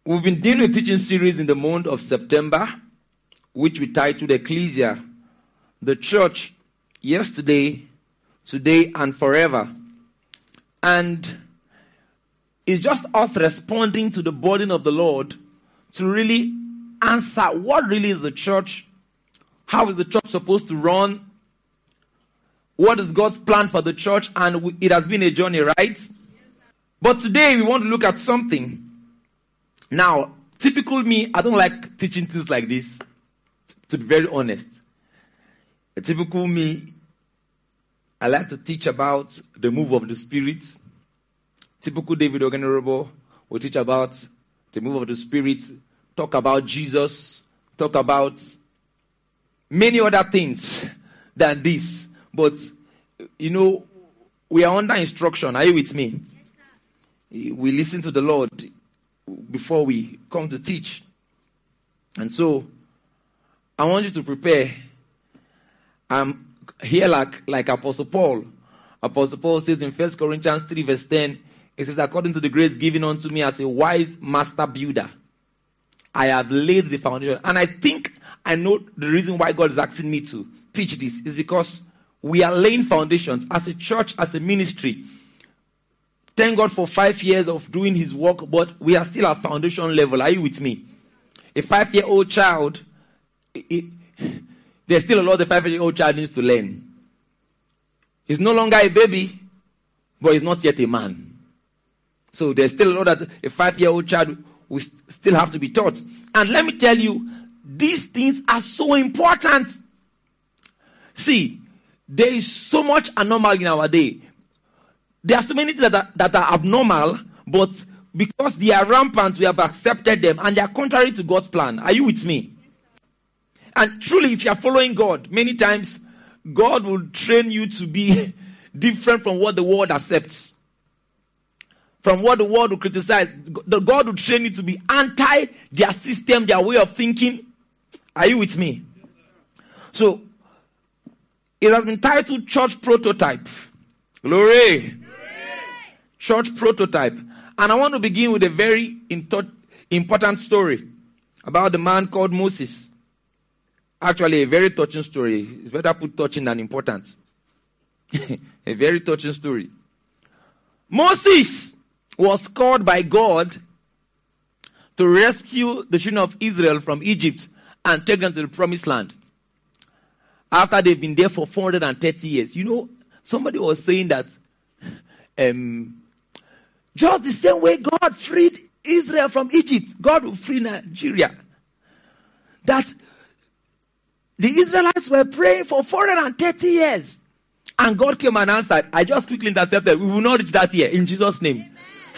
We've been doing a teaching series in the month of September, which we titled Ecclesia, the church, yesterday, today, and forever. And it's just us responding to the burden of the Lord to really answer what really is the church, how is the church supposed to run, what is God's plan for the church, and it has been a journey, right? But today we want to look at something. Now, typical me, I don't like teaching things like this, to be very honest. A typical me, I like to teach about the move of the Spirit. Typical David Ogenerobo will teach about the move of the Spirit, talk about Jesus, talk about many other things than this. But, you know, we are under instruction. Are you with me? We listen to the Lord before we come to teach. And so, I want you to prepare. I'm here like Apostle Paul. Apostle Paul says in 1 Corinthians 3 verse 10, it says, according to the grace given unto me as a wise master builder, I have laid the foundation. And I think I know the reason why God is asking me to teach this is because we are laying foundations as a church, as a ministry. Thank God for 5 years of doing his work, but we are still at foundation level. Are you with me? A 5-year-old child, there's still a lot the 5-year-old child needs to learn. He's no longer a baby, but he's not yet a man. So there's still a lot that a 5-year-old child will still have to be taught. And let me tell you, these things are so important. See, there is so much anomaly in our day. There are so many things that are abnormal, but because they are rampant, we have accepted them, and they are contrary to God's plan. Are you with me? And truly, if you are following God, many times, God will train you to be different from what the world accepts. From what the world will criticize. God will train you to be anti their system, their way of thinking. Are you with me? So, it has been titled Church Prototype. Glory. Church Prototype. And I want to begin with a very important story about the man called Moses. Actually, a very touching story. It's better put touching than important. A very touching story. Moses was called by God to rescue the children of Israel from Egypt and take them to the promised land. After they've been there for 430 years. You know, somebody was saying that just the same way God freed Israel from Egypt, God will free Nigeria. That the Israelites were praying for 430 years. And God came and answered. I just quickly intercepted. We will not reach that year in Jesus' name.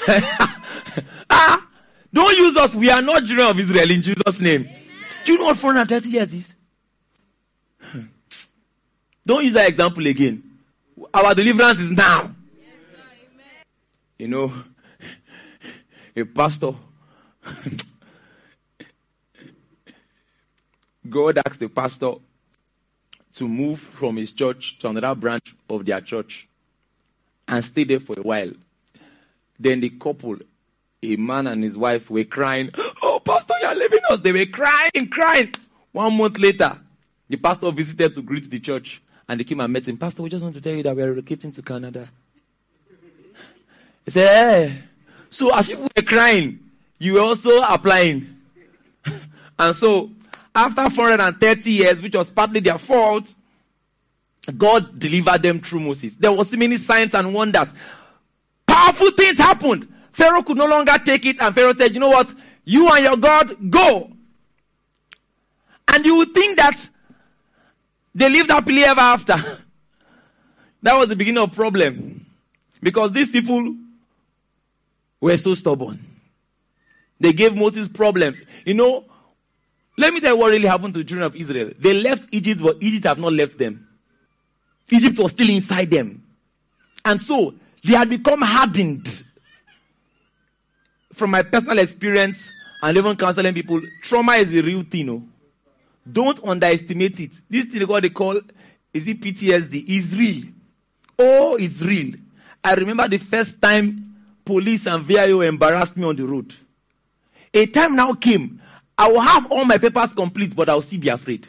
Don't use us. We are not children of Israel in Jesus' name. Amen. Do you know what 430 years is? Don't use that example again. Our deliverance is now. Yes, sir. Amen. You know, a pastor, God asked the pastor to move from his church to another branch of their church and stay there for a while. Then the couple, a man and his wife, were crying, "Oh, pastor, you are leaving us." They were crying. 1 month later, the pastor visited to greet the church. And they came and met him. "Pastor, we just want to tell you that we are relocating to Canada." He said, "Hey." So as if we were crying, you were also applying. And so, after 430 years, which was partly their fault, God delivered them through Moses. There were so many signs and wonders. Powerful things happened. Pharaoh could no longer take it, and Pharaoh said, "You know what? You and your God, go." And you would think that they lived happily ever after. That was the beginning of problem. Because these people were so stubborn. They gave Moses problems. You know, let me tell you what really happened to the children of Israel. They left Egypt, but Egypt have not left them. Egypt was still inside them. And so, they had become hardened. From my personal experience, and even counseling people, trauma is a real thing. No? Don't underestimate it. This thing what they call, is it PTSD, is real. Oh, it's real. I remember the first time police and VIO embarrassed me on the road. A time now came, I will have all my papers complete, but I will still be afraid.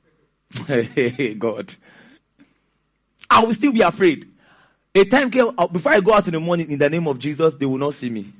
God. I will still be afraid. A time came, before I go out in the morning, in the name of Jesus, they will not see me.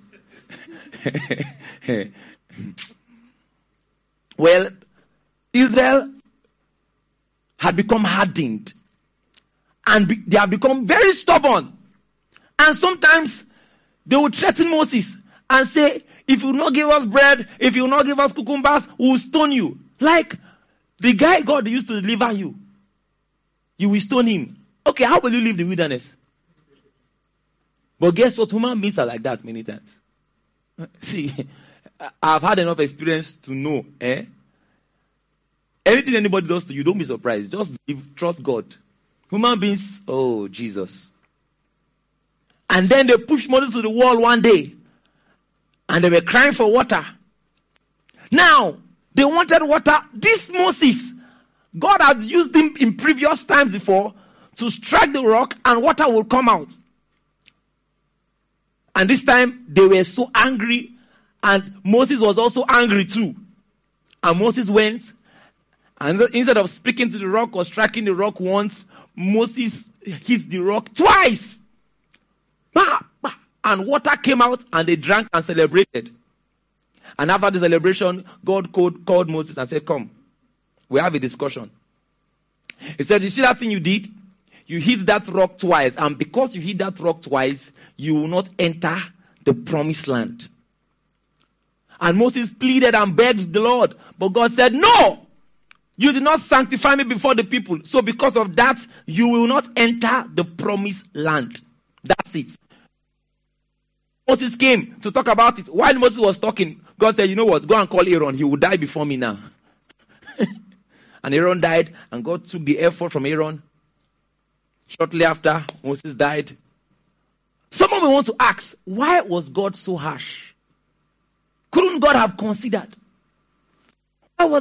Well, Israel had become hardened. And they have become very stubborn. And sometimes they would threaten Moses and say, if you will not give us bread, if you will not give us cucumbers, we will stone you. Like the guy God used to deliver you. You will stone him. Okay, how will you leave the wilderness? But guess what? Human beings are like that many times. See, I've had enough experience to know. Anything anybody does to you, don't be surprised. Just trust God. Human beings, oh, Jesus. And then they pushed Moses to the wall one day. And they were crying for water. Now, they wanted water. This Moses, God had used him in previous times before to strike the rock and water will come out. And this time, they were so angry. And Moses was also angry too. And Moses went. And instead of speaking to the rock or striking the rock once, Moses hit the rock twice. Bah, bah. And water came out and they drank and celebrated. And after the celebration, God called Moses and said, come, we have a discussion. He said, you see that thing you did? You hit that rock twice. And because you hit that rock twice, you will not enter the promised land. And Moses pleaded and begged the Lord. But God said, no! You did not sanctify me before the people. So because of that, you will not enter the promised land. That's it. Moses came to talk about it. While Moses was talking, God said, you know what? Go and call Aaron. He will die before me now. And Aaron died, and God took the effort from Aaron. Shortly after, Moses died. Someone will want to ask, why was God so harsh? Couldn't God have considered? Why was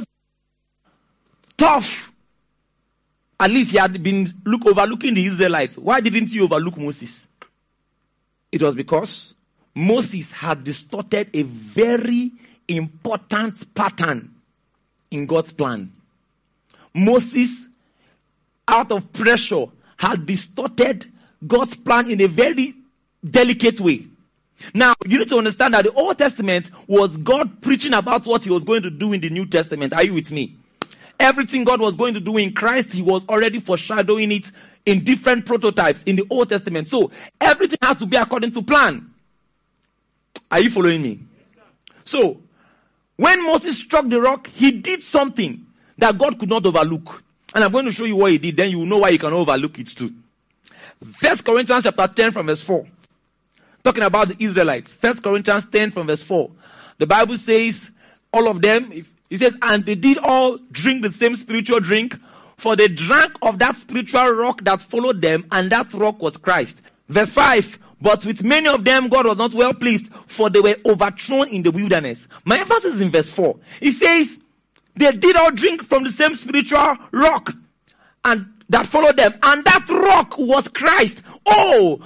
tough? At least he had been overlooking the Israelites. Why didn't he overlook Moses? It was because Moses had distorted a very important pattern in God's plan. Moses, out of pressure, had distorted God's plan in a very delicate way. Now, you need to understand that the Old Testament was God preaching about what he was going to do in the New Testament. Are you with me? Everything God was going to do in Christ, he was already foreshadowing it in different prototypes in the Old Testament. So, everything had to be according to plan. Are you following me? So, when Moses struck the rock, he did something that God could not overlook. And I'm going to show you what he did. Then you will know why you can overlook it too. 1 Corinthians chapter 10 from verse 4. Talking about the Israelites. 1 Corinthians 10 from verse 4. The Bible says, all of them, it says, and they did all drink the same spiritual drink, for they drank of that spiritual rock that followed them, and that rock was Christ. Verse 5, but with many of them God was not well pleased, for they were overthrown in the wilderness. My emphasis is in verse 4. It says, they did all drink from the same spiritual rock, and that followed them, and that rock was Christ. Oh.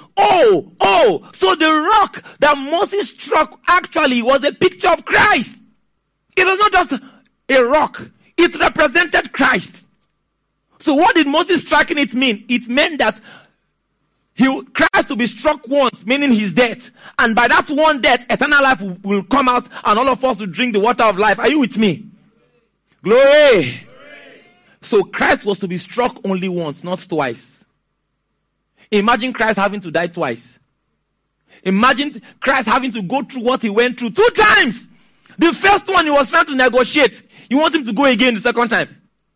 So the rock that Moses struck actually was a picture of Christ. It was not just a rock. It represented Christ. So what did Moses striking it mean? It meant that Christ will be struck once, meaning his death. And by that one death, eternal life will come out and all of us will drink the water of life. Are you with me? Glory. So Christ was to be struck only once, not twice. Imagine Christ having to die twice. Imagine Christ having to go through what he went through 2 times. The first one he was trying to negotiate. You want him to go again the second time.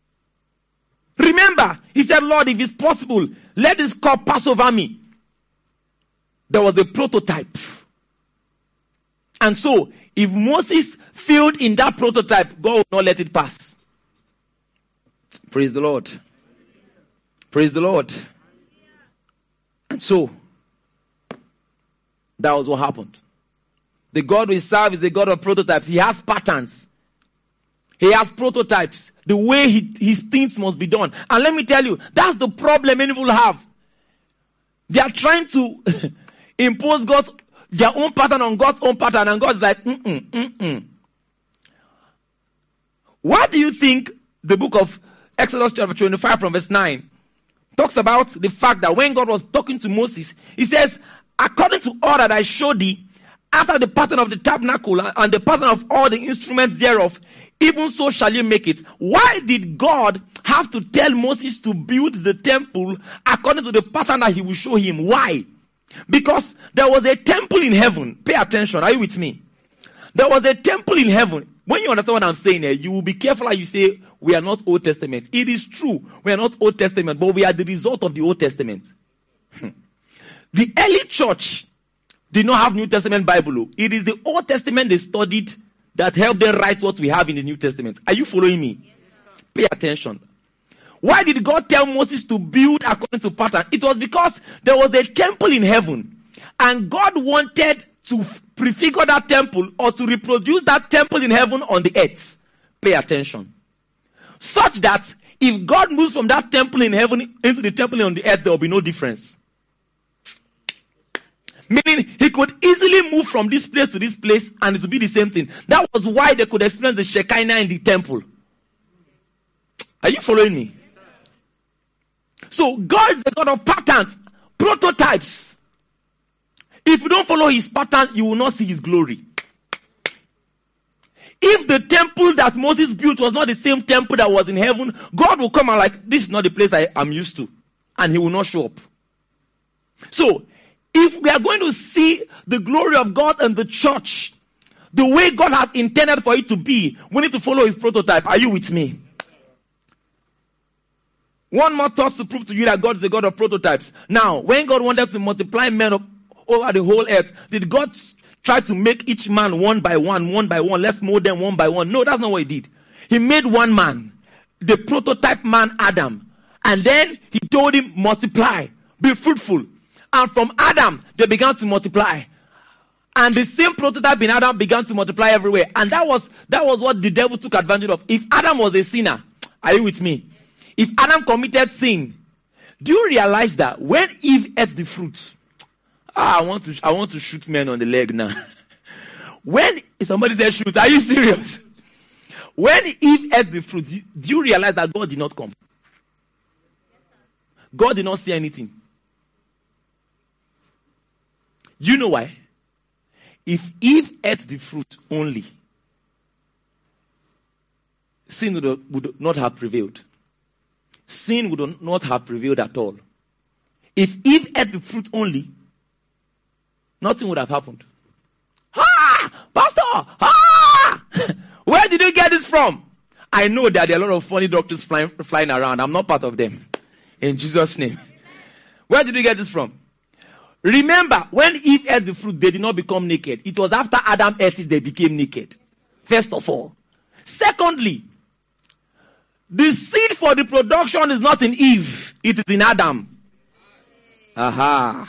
Remember, he said, Lord, if it's possible, let this cup pass over me. There was a prototype. And so, if Moses failed in that prototype, God will not let it pass. Praise the Lord. Praise the Lord. And so, that was what happened. The God we serve is a God of prototypes. He has patterns. He has prototypes. The way his things must be done. And let me tell you, that's the problem many people have. They are trying to impose their own pattern on God's own pattern. And God's like, Why do you think the book of Exodus chapter 25 from verse 9 talks about the fact that when God was talking to Moses, he says, according to all that I showed thee, after the pattern of the tabernacle and the pattern of all the instruments thereof, even so shall you make it. Why did God have to tell Moses to build the temple according to the pattern that he will show him? Why? Because there was a temple in heaven. Pay attention. Are you with me? There was a temple in heaven. When you understand what I'm saying here, you will be careful how you say, we are not Old Testament. It is true. We are not Old Testament, but we are the result of the Old Testament. The early church did not have New Testament Bible. It is the Old Testament they studied that helped them write what we have in the New Testament. Are you following me? Yes, pay attention. Why did God tell Moses to build according to pattern? It was because there was a temple in heaven, and God wanted to prefigure that temple or to reproduce that temple in heaven on the earth. Pay attention. Such that if God moves from that temple in heaven into the temple on the earth, there will be no difference. Meaning, he could easily move from this place to this place and it would be the same thing. That was why they could experience the Shekinah in the temple. Are you following me? So, God is the God of patterns, prototypes. If you don't follow his pattern, you will not see his glory. If the temple that Moses built was not the same temple that was in heaven, God will come and like, this is not the place I am used to. And he will not show up. So, if we are going to see the glory of God and the church, the way God has intended for it to be, we need to follow his prototype. Are you with me? One more thought to prove to you that God is a God of prototypes. Now, when God wanted to multiply men over the whole earth, did God try to make each man one by one? Let's mold them one by one. No, that's not what he did. He made one man, the prototype man Adam. And then he told him, multiply, be fruitful. And from Adam, they began to multiply. And the same prototype in Adam began to multiply everywhere. And that was what the devil took advantage of. If Adam was a sinner, are you with me? If Adam committed sin, do you realize that when Eve ate the fruit, I want to shoot men on the leg now. When somebody says shoot, are you serious? When Eve ate the fruit, do you realize that God did not come? God did not say anything. You know why? If Eve ate the fruit only, sin would not have prevailed. Sin would not have prevailed at all. If Eve ate the fruit only, nothing would have happened. Ah! Pastor! Ah! Where did you get this from? I know that there are a lot of funny doctors flying around. I'm not part of them. In Jesus' name. Where did you get this from? Remember, when Eve ate the fruit, they did not become naked. It was after Adam ate it, they became naked. First of all. Secondly, the seed for the production is not in Eve. It is in Adam. Aha.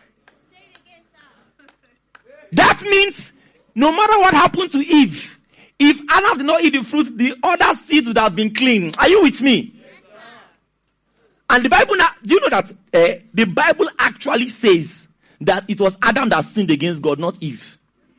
That means, no matter what happened to Eve, if Adam did not eat the fruit, the other seeds would have been clean. Are you with me? And the Bible now, do you know that the Bible actually says that it was Adam that sinned against God, not Eve?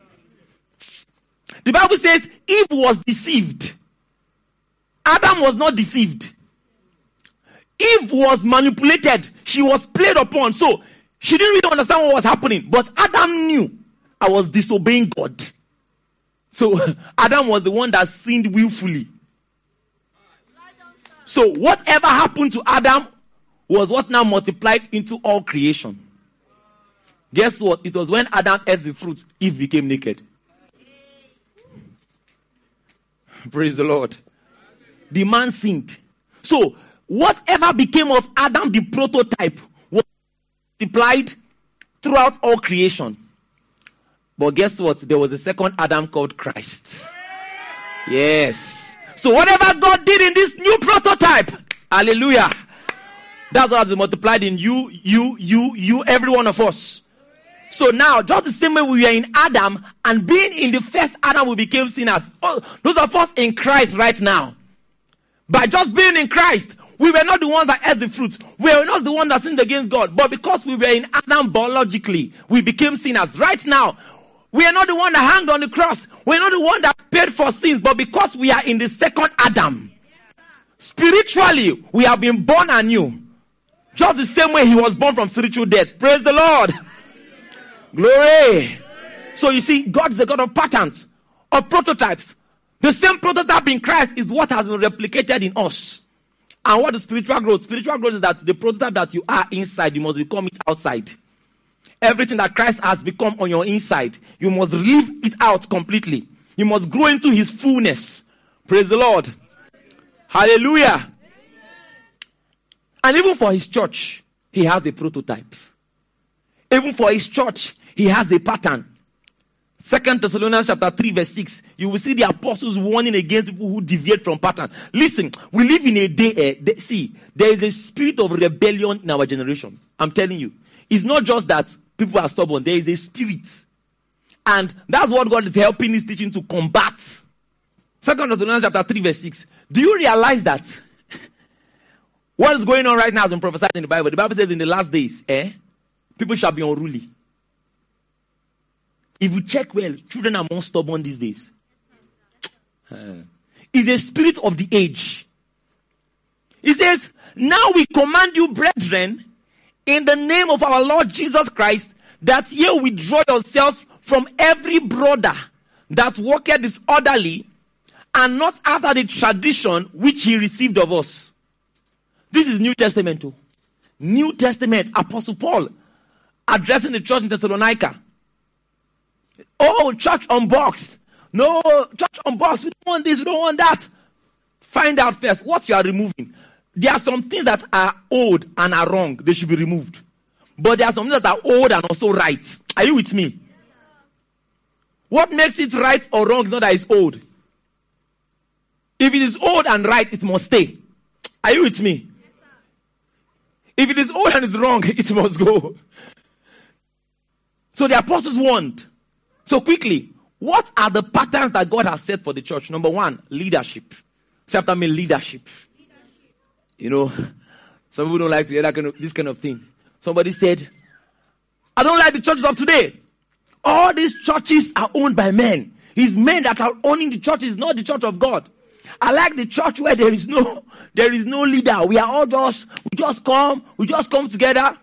The Bible says Eve was deceived. Adam was not deceived. Eve was manipulated. She was played upon. So she didn't really understand what was happening. But Adam knew I was disobeying God. So Adam was the one that sinned willfully. So whatever happened to Adam was what now multiplied into all creation. Guess what? It was when Adam ate the fruit, Eve became naked. Praise the Lord. The man sinned. So, whatever became of Adam, the prototype, was multiplied throughout all creation. But guess what? There was a second Adam called Christ. Yes. So, whatever God did in this new prototype, hallelujah, that's what has multiplied in you, every one of us. So now, just the same way we were in Adam, and being in the first Adam, we became sinners. Oh, those of us in Christ right now. By just being in Christ, we were not the ones that ate the fruit. We were not the ones that sinned against God. But because we were in Adam biologically, we became sinners. Right now, We are not the one that hanged on the cross. We are not the one that paid for sins. But because we are in the second Adam, spiritually, we have been born anew. Just the same way he was born from spiritual death. Praise the Lord. Glory. So you see, God is a God of patterns, of prototypes. The same prototype in Christ is what has been replicated in us. And what is spiritual growth? Spiritual growth is that the prototype that you are inside, you must become it outside. Everything that Christ has become on your inside, you must live it out completely. You must grow into his fullness. Praise the Lord. Hallelujah. And even for his church, he has a prototype. Even for his church, he has a pattern. 2 Thessalonians chapter 3 verse 6. You will see the apostles warning against people who deviate from pattern. Listen, we live in a day, see, there is a spirit of rebellion in our generation. I'm telling you. It's not just that people are stubborn. There is a spirit. And that's what God is helping his teaching to combat. 2 Thessalonians chapter 3 verse 6. Do you realize that what is going on right now has been prophesied in the Bible? The Bible says in the last days, people shall be unruly. If you check well, children are more stubborn these days. It's a spirit of the age. He says, now we command you, brethren, in the name of our Lord Jesus Christ, that ye withdraw yourselves from every brother that walketh disorderly, and not after the tradition which he received of us. This is New Testament too. New Testament, Apostle Paul addressing the church in Thessalonica. Oh, church unboxed. No, church unboxed. We don't want this, we don't want that. Find out first what you are removing. There are some things that are old and are wrong. They should be removed. But there are some things that are old and also right. Are you with me? What makes it right or wrong is not that it's old. If it is old and right, it must stay. Are you with me? If it is old and it's wrong, it must go. So the apostles warned. So quickly, what are the patterns that God has set for the church? Number one, leadership. Say after me, leadership. You know, some people don't like to hear this kind of thing. Somebody said, I don't like the churches of today. All these churches are owned by men. It's men that are owning the churches, not the church of God. I like the church where there is no leader. We are all we just come together.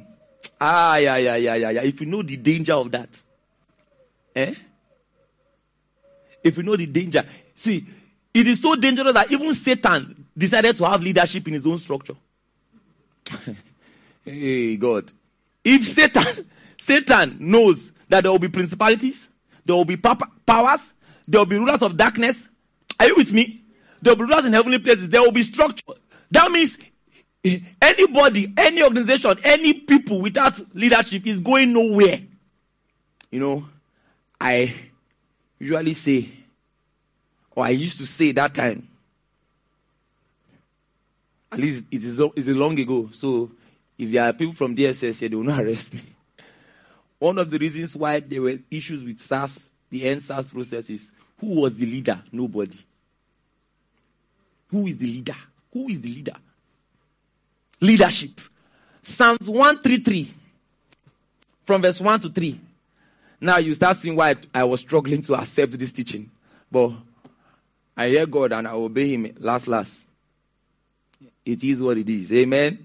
Yeah. If you know the danger of that. If you know the danger. See, it is so dangerous that even Satan decided to have leadership in his own structure. Hey, God. If Satan knows that there will be principalities, there will be powers, there will be rulers of darkness. Are you with me? There will be rulers in heavenly places. There will be structure. That means anybody, any organization, any people without leadership is going nowhere. You know, I usually say, or I used to say that time, at least it is long ago. So if there are people from DSS here, they will not arrest me. One of the reasons why there were issues with SARS, the NSAS process is, who was the leader? Nobody. Who is the leader? Who is the leader? Leadership. Psalms 133, from verse 1 to 3. Now you start seeing why I was struggling to accept this teaching. But I hear God and I obey him last. It is what it is. Amen.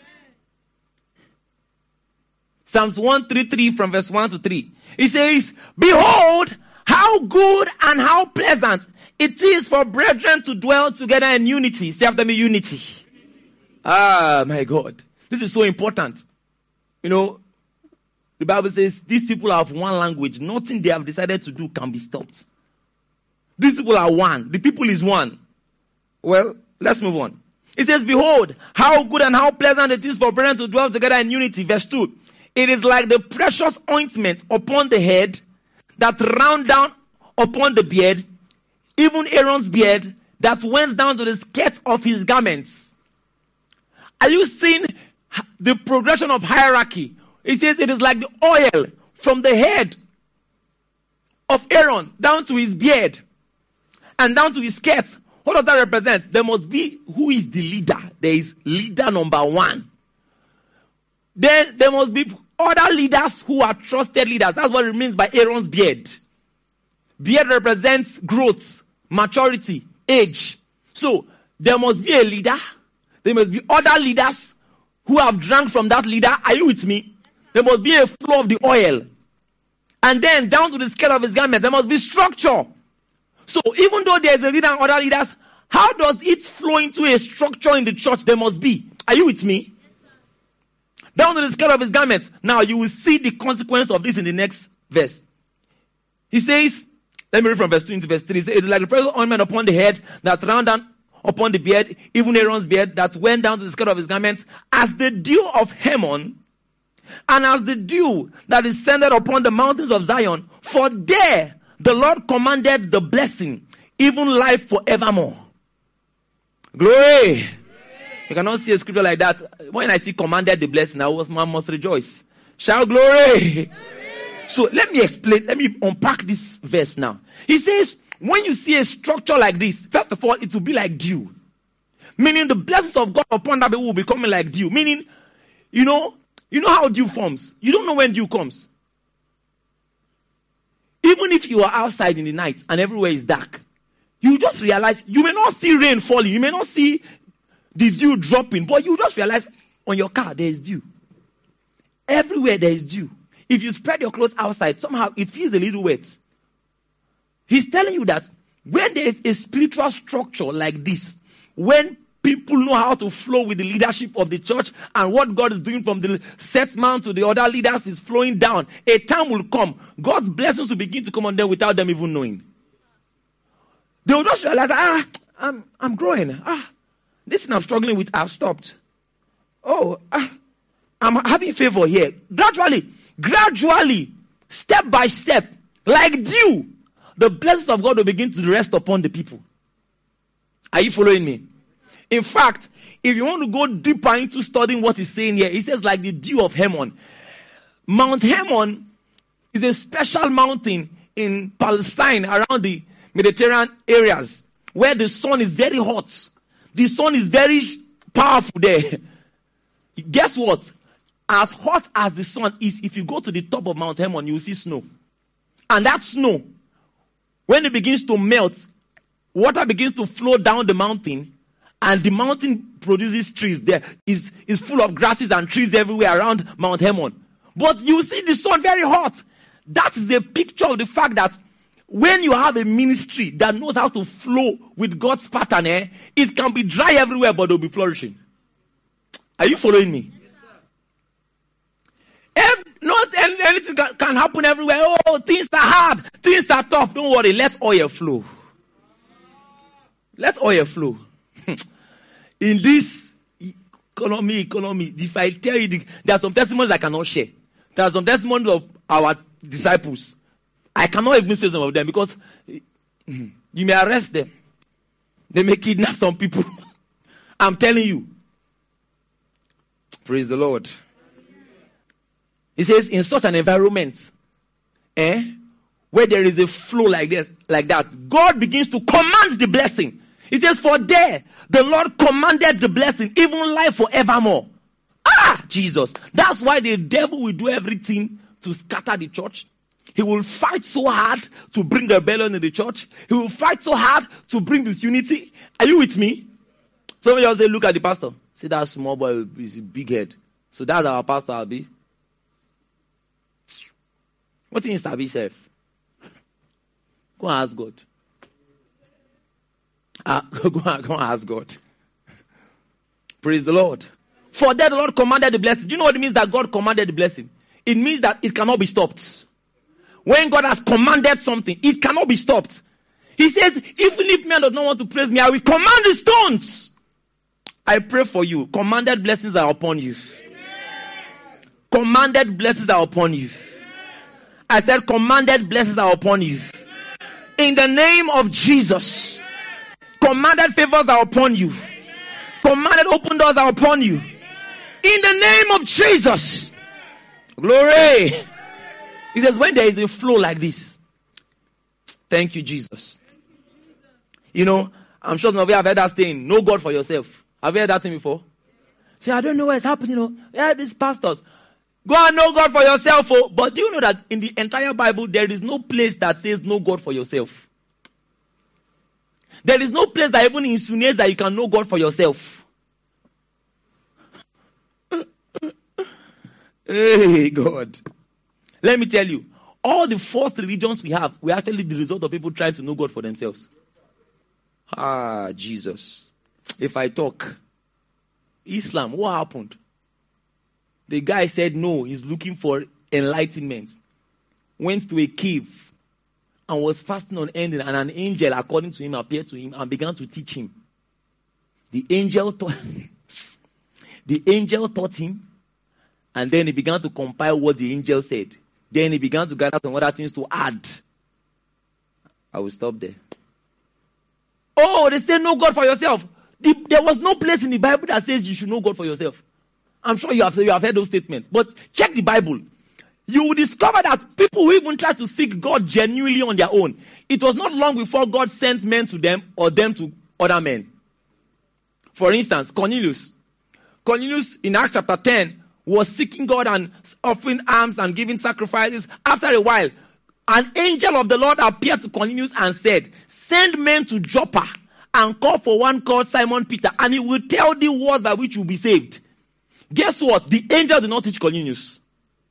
Psalms 133 from verse 1 to 3. It says, behold, how good and how pleasant it is for brethren to dwell together in unity. Say after me, unity. Ah, my God. This is so important. You know, the Bible says these people have one language. Nothing they have decided to do can be stopped. These people are one. The people is one. Well, let's move on. It says, behold, how good and how pleasant it is for brethren to dwell together in unity. Verse 2. It is like the precious ointment upon the head that ran down upon the beard, even Aaron's beard that went down to the skirt of his garments. Are you seeing the progression of hierarchy? It says it is like the oil from the head of Aaron down to his beard and down to his skirts. What does that represent? There must be who is the leader. There is leader number one. Then there must be other leaders who are trusted leaders. That's what it means by Aaron's beard. Beard represents growth, maturity, age. So there must be a leader. There must be other leaders who have drank from that leader. Are you with me? There must be a flow of the oil. And then down to the skirt of his garment, there must be structure. So even though there is a leader and other leaders, how does it flow into a structure in the church? There must be. Are you with me? Down to the skirt of his garments. Now you will see the consequence of this in the next verse. He says, let me read from verse 2 into verse 3. He says, it is like the precious ointment upon the head that ran down upon the beard, even Aaron's beard, that went down to the skirt of his garments, as the dew of Hermon, and as the dew that is descended upon the mountains of Zion. For there the Lord commanded the blessing, even life forevermore. Glory. You cannot see a scripture like that. When I see commanded the blessing, I must rejoice. Shout glory. So let me explain. Let me unpack this verse now. He says, when you see a structure like this, first of all, it will be like dew. Meaning the blessings of God upon that people will be coming like dew. Meaning, you know how dew forms. You don't know when dew comes. Even if you are outside in the night and everywhere is dark, you just realize you may not see rain falling. You may not see the dew dropping. But you just realize on your car there is dew. Everywhere there is dew. If you spread your clothes outside, somehow it feels a little wet. He's telling you that when there is a spiritual structure like this, when people know how to flow with the leadership of the church and what God is doing from the set man to the other leaders is flowing down, a time will come. God's blessings will begin to come on them without them even knowing. They will just realize, I'm growing. This thing I'm struggling with, I've stopped. I'm having favor here. Gradually, step by step, like dew, the blessings of God will begin to rest upon the people. Are you following me? In fact, if you want to go deeper into studying what he's saying here, he says like the dew of Hermon. Mount Hermon is a special mountain in Palestine around the Mediterranean areas where the sun is very hot. The sun is very powerful there. Guess what? As hot as the sun is, if you go to the top of Mount Hermon, you will see snow. And that snow, when it begins to melt, water begins to flow down the mountain, and the mountain produces trees. There is full of grasses and trees everywhere around Mount Hermon. But you see the sun very hot. That is a picture of the fact that when you have a ministry that knows how to flow with God's pattern, it can be dry everywhere, but they'll be flourishing. Are you following me? Not anything can happen everywhere. Oh, things are hard. Things are tough. Don't worry. Let oil flow. Let oil flow. In this economy, if I tell you, there are some testimonies I cannot share. There are some testimonies of our disciples. I cannot even say some of them because you may arrest them. They may kidnap some people. I'm telling you. Praise the Lord. He says, in such an environment, where there is a flow like that, God begins to command the blessing. He says, for there, the Lord commanded the blessing, even life forevermore. Jesus. That's why the devil will do everything to scatter the church. He will fight so hard to bring rebellion in the church. He will fight so hard to bring disunity. Are you with me? Somebody else say, look at the pastor. See that small boy is a big head. So that's our pastor, Abi. What is Abi self? Go and ask God. Go and ask God. Praise the Lord. For that the Lord commanded the blessing. Do you know what it means that God commanded the blessing? It means that it cannot be stopped. When God has commanded something, it cannot be stopped. He says, even if men do not want to praise me, I will command the stones. I pray for you. Commanded blessings are upon you. Amen. Commanded blessings are upon you. I said, commanded blessings are upon you. In the name of Jesus. Commanded favors are upon you. Commanded open doors are upon you. In the name of Jesus. Glory. He says, when there is a flow like this. Thank you, Jesus. You know, I'm sure some of you have heard that saying, know God for yourself. Have you heard that thing before? Say, I don't know what's happening. Yeah, these pastors. Go and know God for yourself. Oh. But do you know that in the entire Bible, there is no place that says know God for yourself? There is no place that even insinuates that you can know God for yourself. Hey, God. Let me tell you, all the false religions we have, we're actually the result of people trying to know God for themselves. Ah, Jesus. If I talk, Islam, what happened? The guy said no, he's looking for enlightenment. Went to a cave and was fasting on ending, and an angel, according to him, appeared to him and began to teach him. The angel taught him, and then he began to compile what the angel said. Then he began to gather some other things to add. I will stop there. Oh, they say know God for yourself. There was no place in the Bible that says you should know God for yourself. I'm sure you have heard those statements. But check the Bible. You will discover that people who even try to seek God genuinely on their own, it was not long before God sent men to them or them to other men. For instance, Cornelius. Cornelius in Acts chapter 10 was seeking God and offering alms and giving sacrifices. After a while, an angel of the Lord appeared to Cornelius and said, send men to Joppa and call for one called Simon Peter, and he will tell the words by which you will be saved. Guess what? The angel did not teach Cornelius.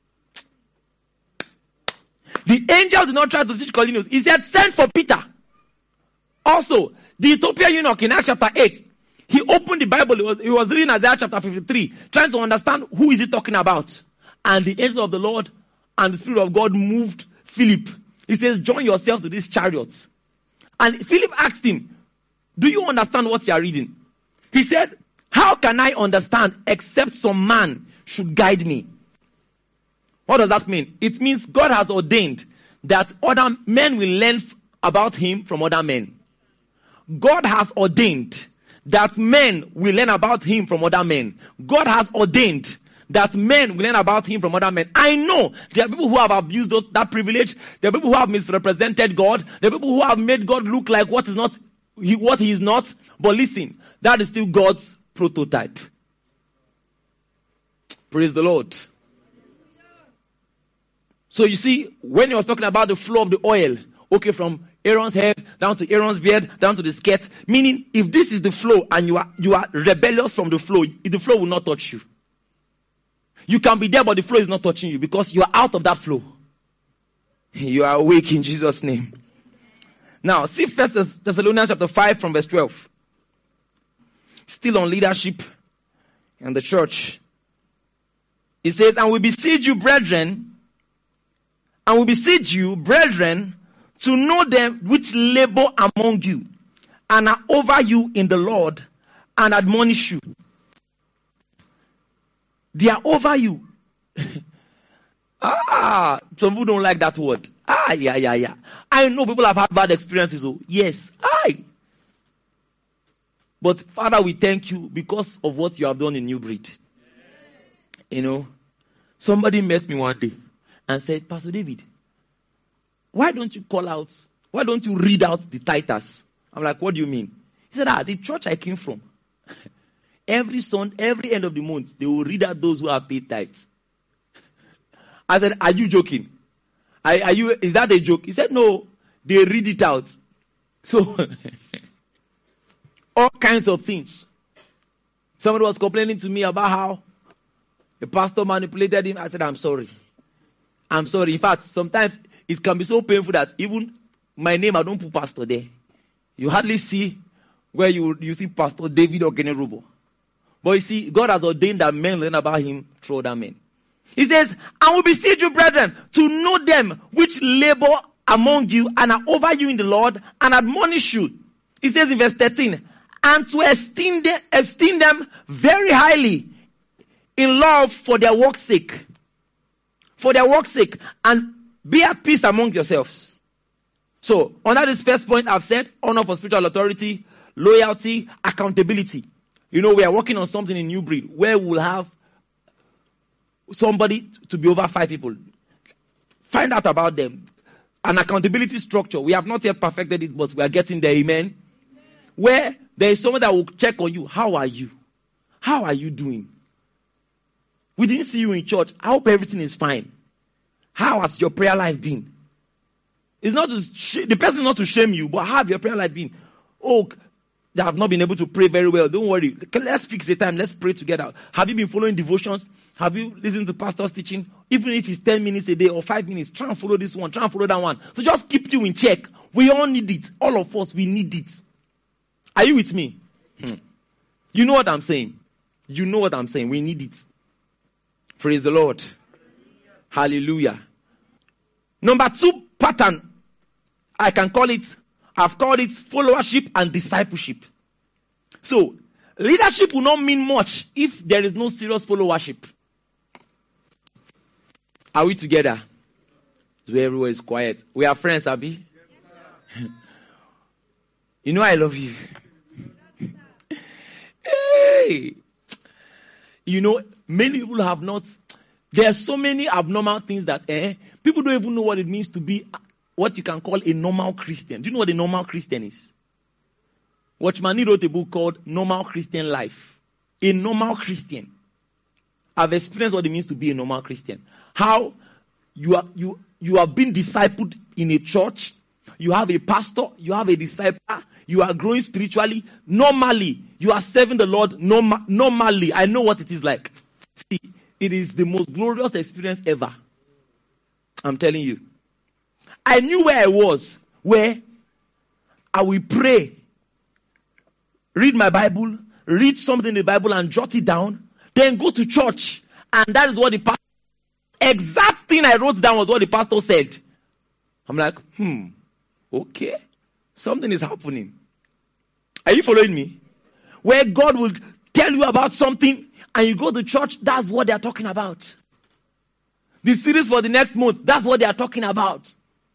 The angel did not try to teach Cornelius. He said, send for Peter. Also, the Ethiopian eunuch in Acts chapter 8, he opened the Bible. He was reading Isaiah chapter 53, trying to understand who is he talking about. And the angel of the Lord and the Spirit of God moved Philip. He says, join yourself to these chariots. And Philip asked him, do you understand what you are reading? He said, how can I understand except some man should guide me? What does that mean? It means God has ordained that other men will learn about him from other men. God has ordained that men will learn about him from other men. God has ordained that men will learn about him from other men. I know there are people who have abused that privilege. There are people who have misrepresented God. There are people who have made God look like what he is not. But listen, that is still God's prototype. Praise the Lord. So you see, when he was talking about the flow of the oil, okay, from Aaron's head down to Aaron's beard, down to the skirt, meaning if this is the flow and you are rebellious from the flow will not touch you. You can be there, but the flow is not touching you because you are out of that flow. You are awake in Jesus' name. Now, see 1 Thessalonians chapter 5 from verse 12. Still on leadership and the church. It says, and we beseech you, brethren, to know them which labor among you and are over you in the Lord and admonish you. They are over you. Some people don't like that word. Yeah. I know people have had bad experiences. Oh, yes. But Father, we thank you because of what you have done in New Breed. You know, somebody met me one day and said, Pastor David, why don't you read out the tithes? I'm like, what do you mean? He said, the church I came from, every end of the month, they will read out those who have paid tithes. I said, are you joking? Is that a joke? He said, no, they read it out. So, all kinds of things. Somebody was complaining to me about how the pastor manipulated him. I said, I'm sorry. In fact, sometimes it can be so painful that even my name, I don't put pastor there. You hardly see where you see Pastor David or Generobo. But you see, God has ordained that men learn about him through other men. He says, I will beseech you, brethren, to know them which labor among you and are over you in the Lord and admonish you. He says in verse 13, and to esteem them very highly in love for their work's sake. For their work's sake. And be at peace among yourselves. So, under this first point, I've said honor for spiritual authority, loyalty, accountability. You know, we are working on something in New Breed where we'll have somebody to be over 5 people. Find out about them. An accountability structure. We have not yet perfected it, but we are getting there. Amen. Where there is someone that will check on you. How are you? How are you doing? We didn't see you in church. I hope everything is fine. How has your prayer life been? It's not the person not to shame you, but how have your prayer life been? Oh, they have not been able to pray very well. Don't worry. Let's fix a time. Let's pray together. Have you been following devotions? Have you listened to pastor's teaching? Even if it's 10 minutes a day or 5 minutes, try and follow this one. Try and follow that one. So just keep you in check. We all need it. All of us, we need it. Are you with me? You know what I'm saying? You know what I'm saying. We need it. Praise the Lord. Hallelujah. Number 2 pattern, I've called it followership and discipleship. So, leadership will not mean much if there is no serious followership. Are we together? So everywhere is quiet. We are friends, Abi? Yes, you know I love you. Hey! You know, many people have not. There are so many abnormal things that people don't even know what it means to be what you can call a normal Christian. Do you know what a normal Christian is? Watchman Nee wrote a book called Normal Christian Life. A normal Christian. I've experienced what it means to be a normal Christian. How you are being discipled in a church. You have a pastor. You have a disciple. You are growing spiritually. Normally, you are serving the Lord normally. I know what it is like. See, it is the most glorious experience ever. I'm telling you. I knew where I was, where I will pray, read my Bible, read something in the Bible and jot it down, then go to church. And that is what the pastor, exact thing I wrote down was what the pastor said. I'm like, okay, something is happening. Are you following me? Where God will tell you about something and you go to church, that's what they are talking about. The series for the next month, that's what they are talking about.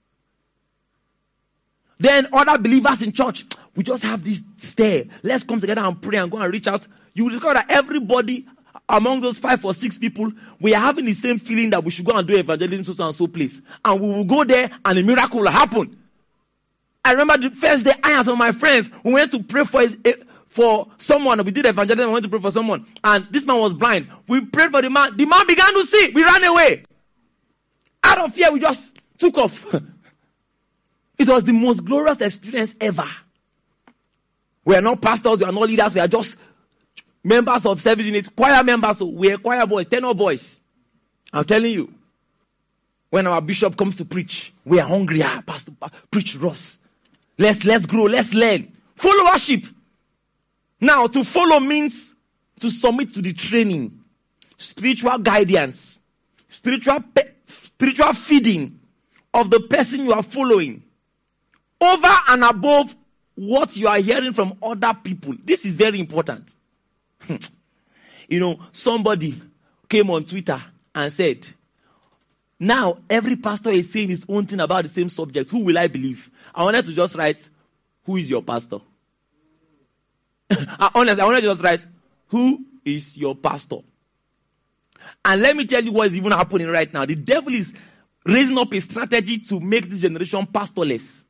Then other believers in church, we just have this stare. Let's come together and pray and go and reach out. You will discover that everybody among those 5 or 6 people, we are having the same feeling that we should go and do evangelism so and so place. And we will go there and a miracle will happen. I remember the first day I and some of my friends, we went to pray for someone. We did evangelism, we went to pray for someone. And this man was blind. We prayed for the man. The man began to see. We ran away. Out of fear, we just took off. It was the most glorious experience ever. We are not pastors, we are not leaders, we are just members of 7 units, choir members. So we are choir boys, tenor boys. I'm telling you. When our bishop comes to preach, we are hungry. Pastor, preach to us. Let's grow, let's learn. Followership. Now, to follow means to submit to the training, spiritual guidance, spiritual feeding of the person you are following, over and above what you are hearing from other people. This is very important. You know, somebody came on Twitter and said, now every pastor is saying his own thing about the same subject. Who will I believe? I wanted to just write, who is your pastor? Honestly, I wanted to just write, who is your pastor? And let me tell you what is even happening right now. The devil is raising up a strategy to make this generation pastorless.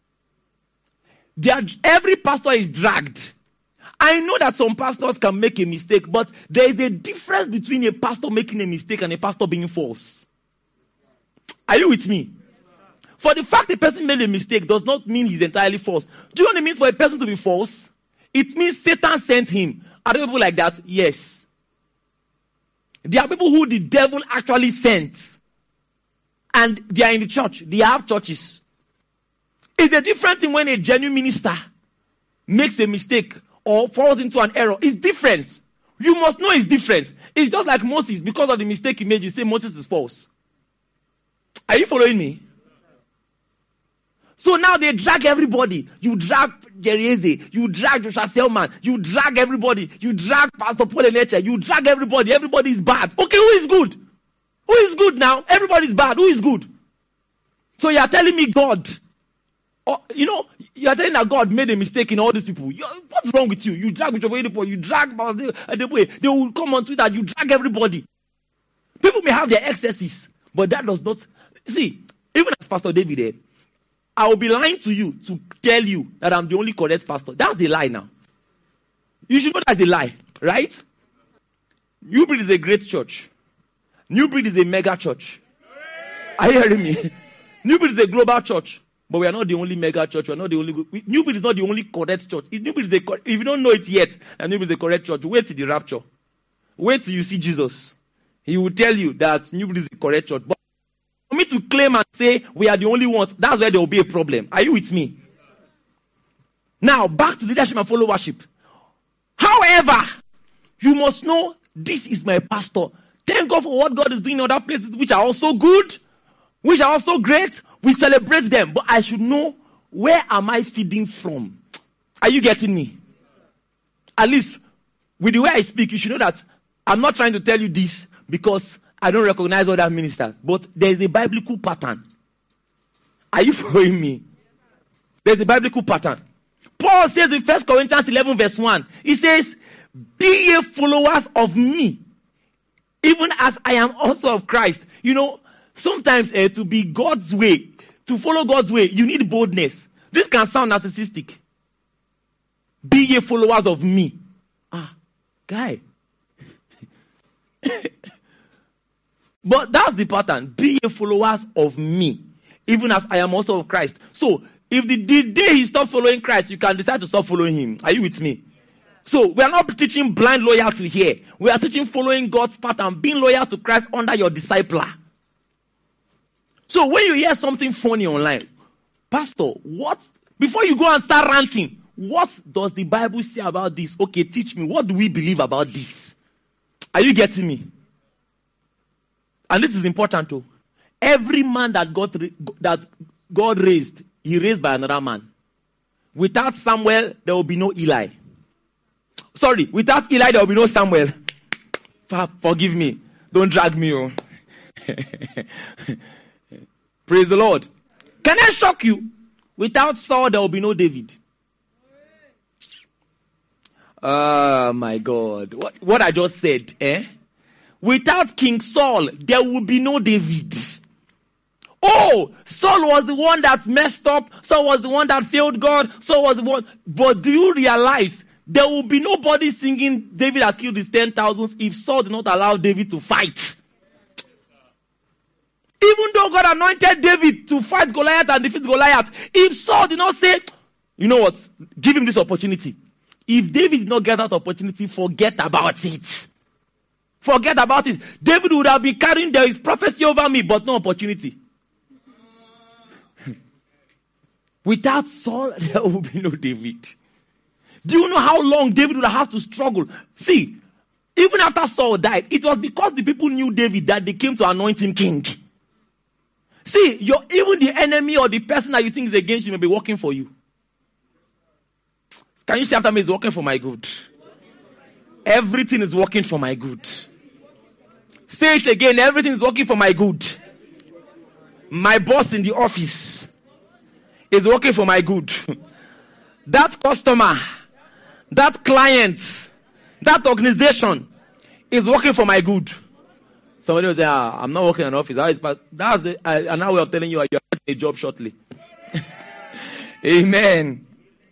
Every pastor is dragged. I know that some pastors can make a mistake, but there is a difference between a pastor making a mistake and a pastor being false. Are you with me? For the fact a person made a mistake does not mean he's entirely false. Do you know what it means for a person to be false? It means Satan sent him. Are there people like that? Yes. There are people who the devil actually sent. And they are in the church. They have churches. It's a different thing when a genuine minister makes a mistake or falls into an error. It's different. You must know it's different. It's just like Moses. Because of the mistake he made, you say Moses is false. Are you following me? So now they drag everybody. You drag Jerry Eze. You drag Joshua Selman. You drag everybody. You drag Pastor Paul Eneche. You drag everybody. Everybody is bad. Okay, who is good? Who is good now? Everybody is bad. Who is good? So you are telling me God. You know, you are telling that God made a mistake in all these people. What's wrong with you? You drag Joshua, you drag the way. They will come on Twitter. You drag everybody. People may have their excesses, but that does not. See, even as Pastor David, I will be lying to you to tell you that I'm the only correct pastor. That's a lie now. You should know that's a lie, right? Newbridge is a great church. New Breed is a mega church. Are you hearing me? New Breed is a global church. But we are not the only mega church. We are not the only. New Breed is not the only correct church. New Breed is if you don't know it yet, and New Breed is a correct church, wait till the rapture. Wait till you see Jesus. He will tell you that New Breed is a correct church. But for me to claim and say we are the only ones, that's where there will be a problem. Are you with me? Now, back to leadership and followership. However, you must know this is my pastor. Thank God for what God is doing in other places which are also good, which are also great. We celebrate them. But I should know, where am I feeding from? Are you getting me? At least, with the way I speak, you should know that I'm not trying to tell you this because I don't recognize other ministers. But there is a biblical pattern. Are you following me? There's a biblical pattern. Paul says in 1 Corinthians 11 verse 1, he says, be ye followers of me, even as I am also of Christ. You know, sometimes to be God's way, to follow God's way, you need boldness. This can sound narcissistic. Be ye followers of me. Guy. But that's the pattern. Be ye followers of me, even as I am also of Christ. So, if the day he stops following Christ, you can decide to stop following him. Are you with me? So, we are not teaching blind loyalty here. We are teaching following God's pattern, being loyal to Christ under your discipler. So, when you hear something funny online, Pastor, what? Before you go and start ranting, what does the Bible say about this? Okay, teach me. What do we believe about this? Are you getting me? And this is important too. Every man that God raised, he raised by another man. Without Samuel, there will be no Eli. Sorry, without Eli, there will be no Samuel. Forgive me. Don't drag me on. Praise the Lord. Can I shock you? Without Saul, there will be no David. Oh my God. What I just said, Without King Saul, there will be no David. Oh, Saul was the one that messed up. Saul was the one that failed God. Saul was the one. But do you realize there will be nobody singing David has killed his 10,000s if Saul did not allow David to fight? Even though God anointed David to fight Goliath and defeat Goliath, if Saul did not say, you know what, give him this opportunity. If David did not get that opportunity, forget about it. Forget about it. David would have been carrying, there is prophecy over me, but no opportunity. Without Saul, there will be no David. Do you know how long David would have to struggle? See, even after Saul died, it was because the people knew David that they came to anoint him king. See, even the enemy or the person that you think is against you may be working for you. Can you say after me, it's working for my good? Everything is working for my good. Say it again, everything is working for my good. My boss in the office is working for my good. That customer, that client, that organization is working for my good. Somebody will say, I'm not working in an office. That's another way of telling you you're getting a job shortly. Amen.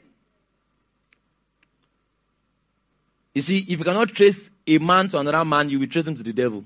You see, if you cannot trace a man to another man, you will trace him to the devil.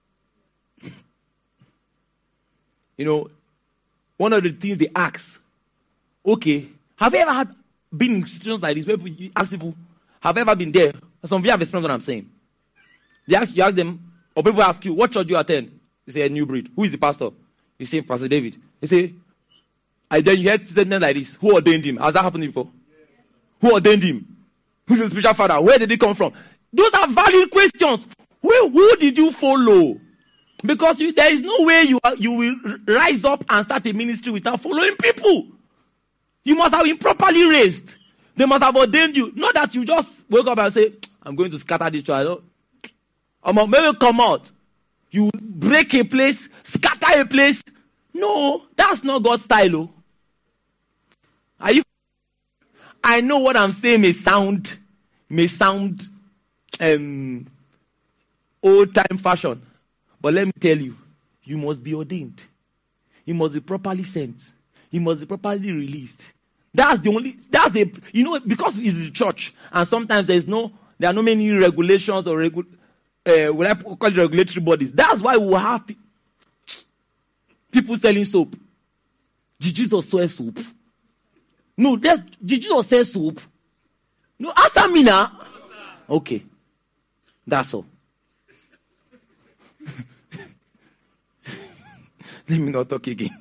You know, one of the things they ask, okay, have you ever been in situations like this where you ask people, have you ever been there? Some of you have explained what I'm saying. You ask them, or people ask you, what church do you attend? You say, a New Breed. Who is the pastor? You say, Pastor David. You say, and then you hear statements like this. Who ordained him? Has that happened before? Who ordained him? Who's the spiritual father? Where did he come from? Those are valid questions. Who did you follow? Because there is no way you will rise up and start a ministry without following people. You must have been properly raised. They must have ordained you. Not that you just wake up and say, I'm going to scatter this church. Maybe come out. You break a place, scatter a place. No, that's not God's style. Oh. Are you? I know what I'm saying may sound old time fashion. But let me tell you, you must be ordained. You must be properly sent. You must be properly released. Because it's the church. And sometimes there are no many regulations or will I call it regulatory bodies? That's why we have people selling soap. Did Jesus sell soap? No, did Jesus sell soap? No, answer me now. Okay. That's all. Let me not talk again.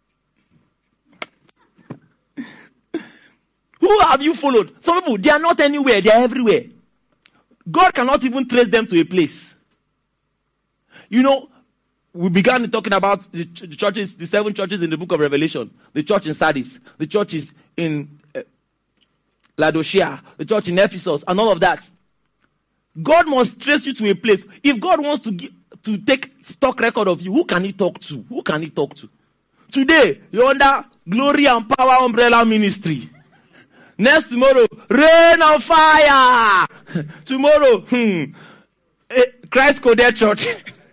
Who have you followed? Some people, they are not anywhere, they are everywhere. God cannot even trace them to a place. You know, we began talking about the churches, the 7 churches in the book of Revelation. The church in Sardis, the churches in Laodicea, the church in Ephesus, and all of that. God must trace you to a place. If God wants to take stock record of you, who can he talk to? Who can he talk to? Today, you're under Glory and Power Umbrella Ministry. Next tomorrow, Rain and Fire. Tomorrow, Christ Coded Church.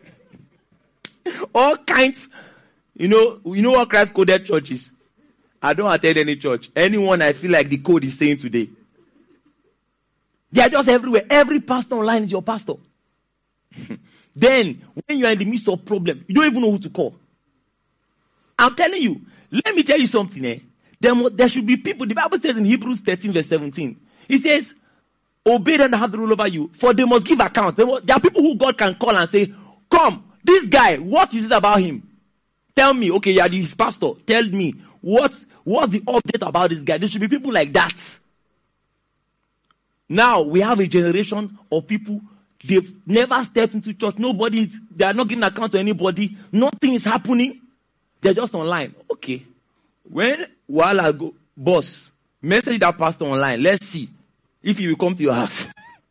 All kinds. You know what Christ Coded Church is? I don't attend any church. Anyone I feel like the code is saying today. They are just everywhere. Every pastor online is your pastor. Then, when you are in the midst of problem, you don't even know who to call. I'm telling you, let me tell you something. There should be people. The Bible says in Hebrews 13 verse 17, it says, obey them that have the rule over you, for they must give account. There are people who God can call and say, come, this guy, what is it about him? Tell me, okay, you are his pastor. Tell me, what's the update about this guy? There should be people like that. Now, we have a generation of people, they've never stepped into church. They are not giving account to anybody. Nothing is happening. They're just online. Okay. While I go, boss, message that pastor online. Let's see if he will come to your house.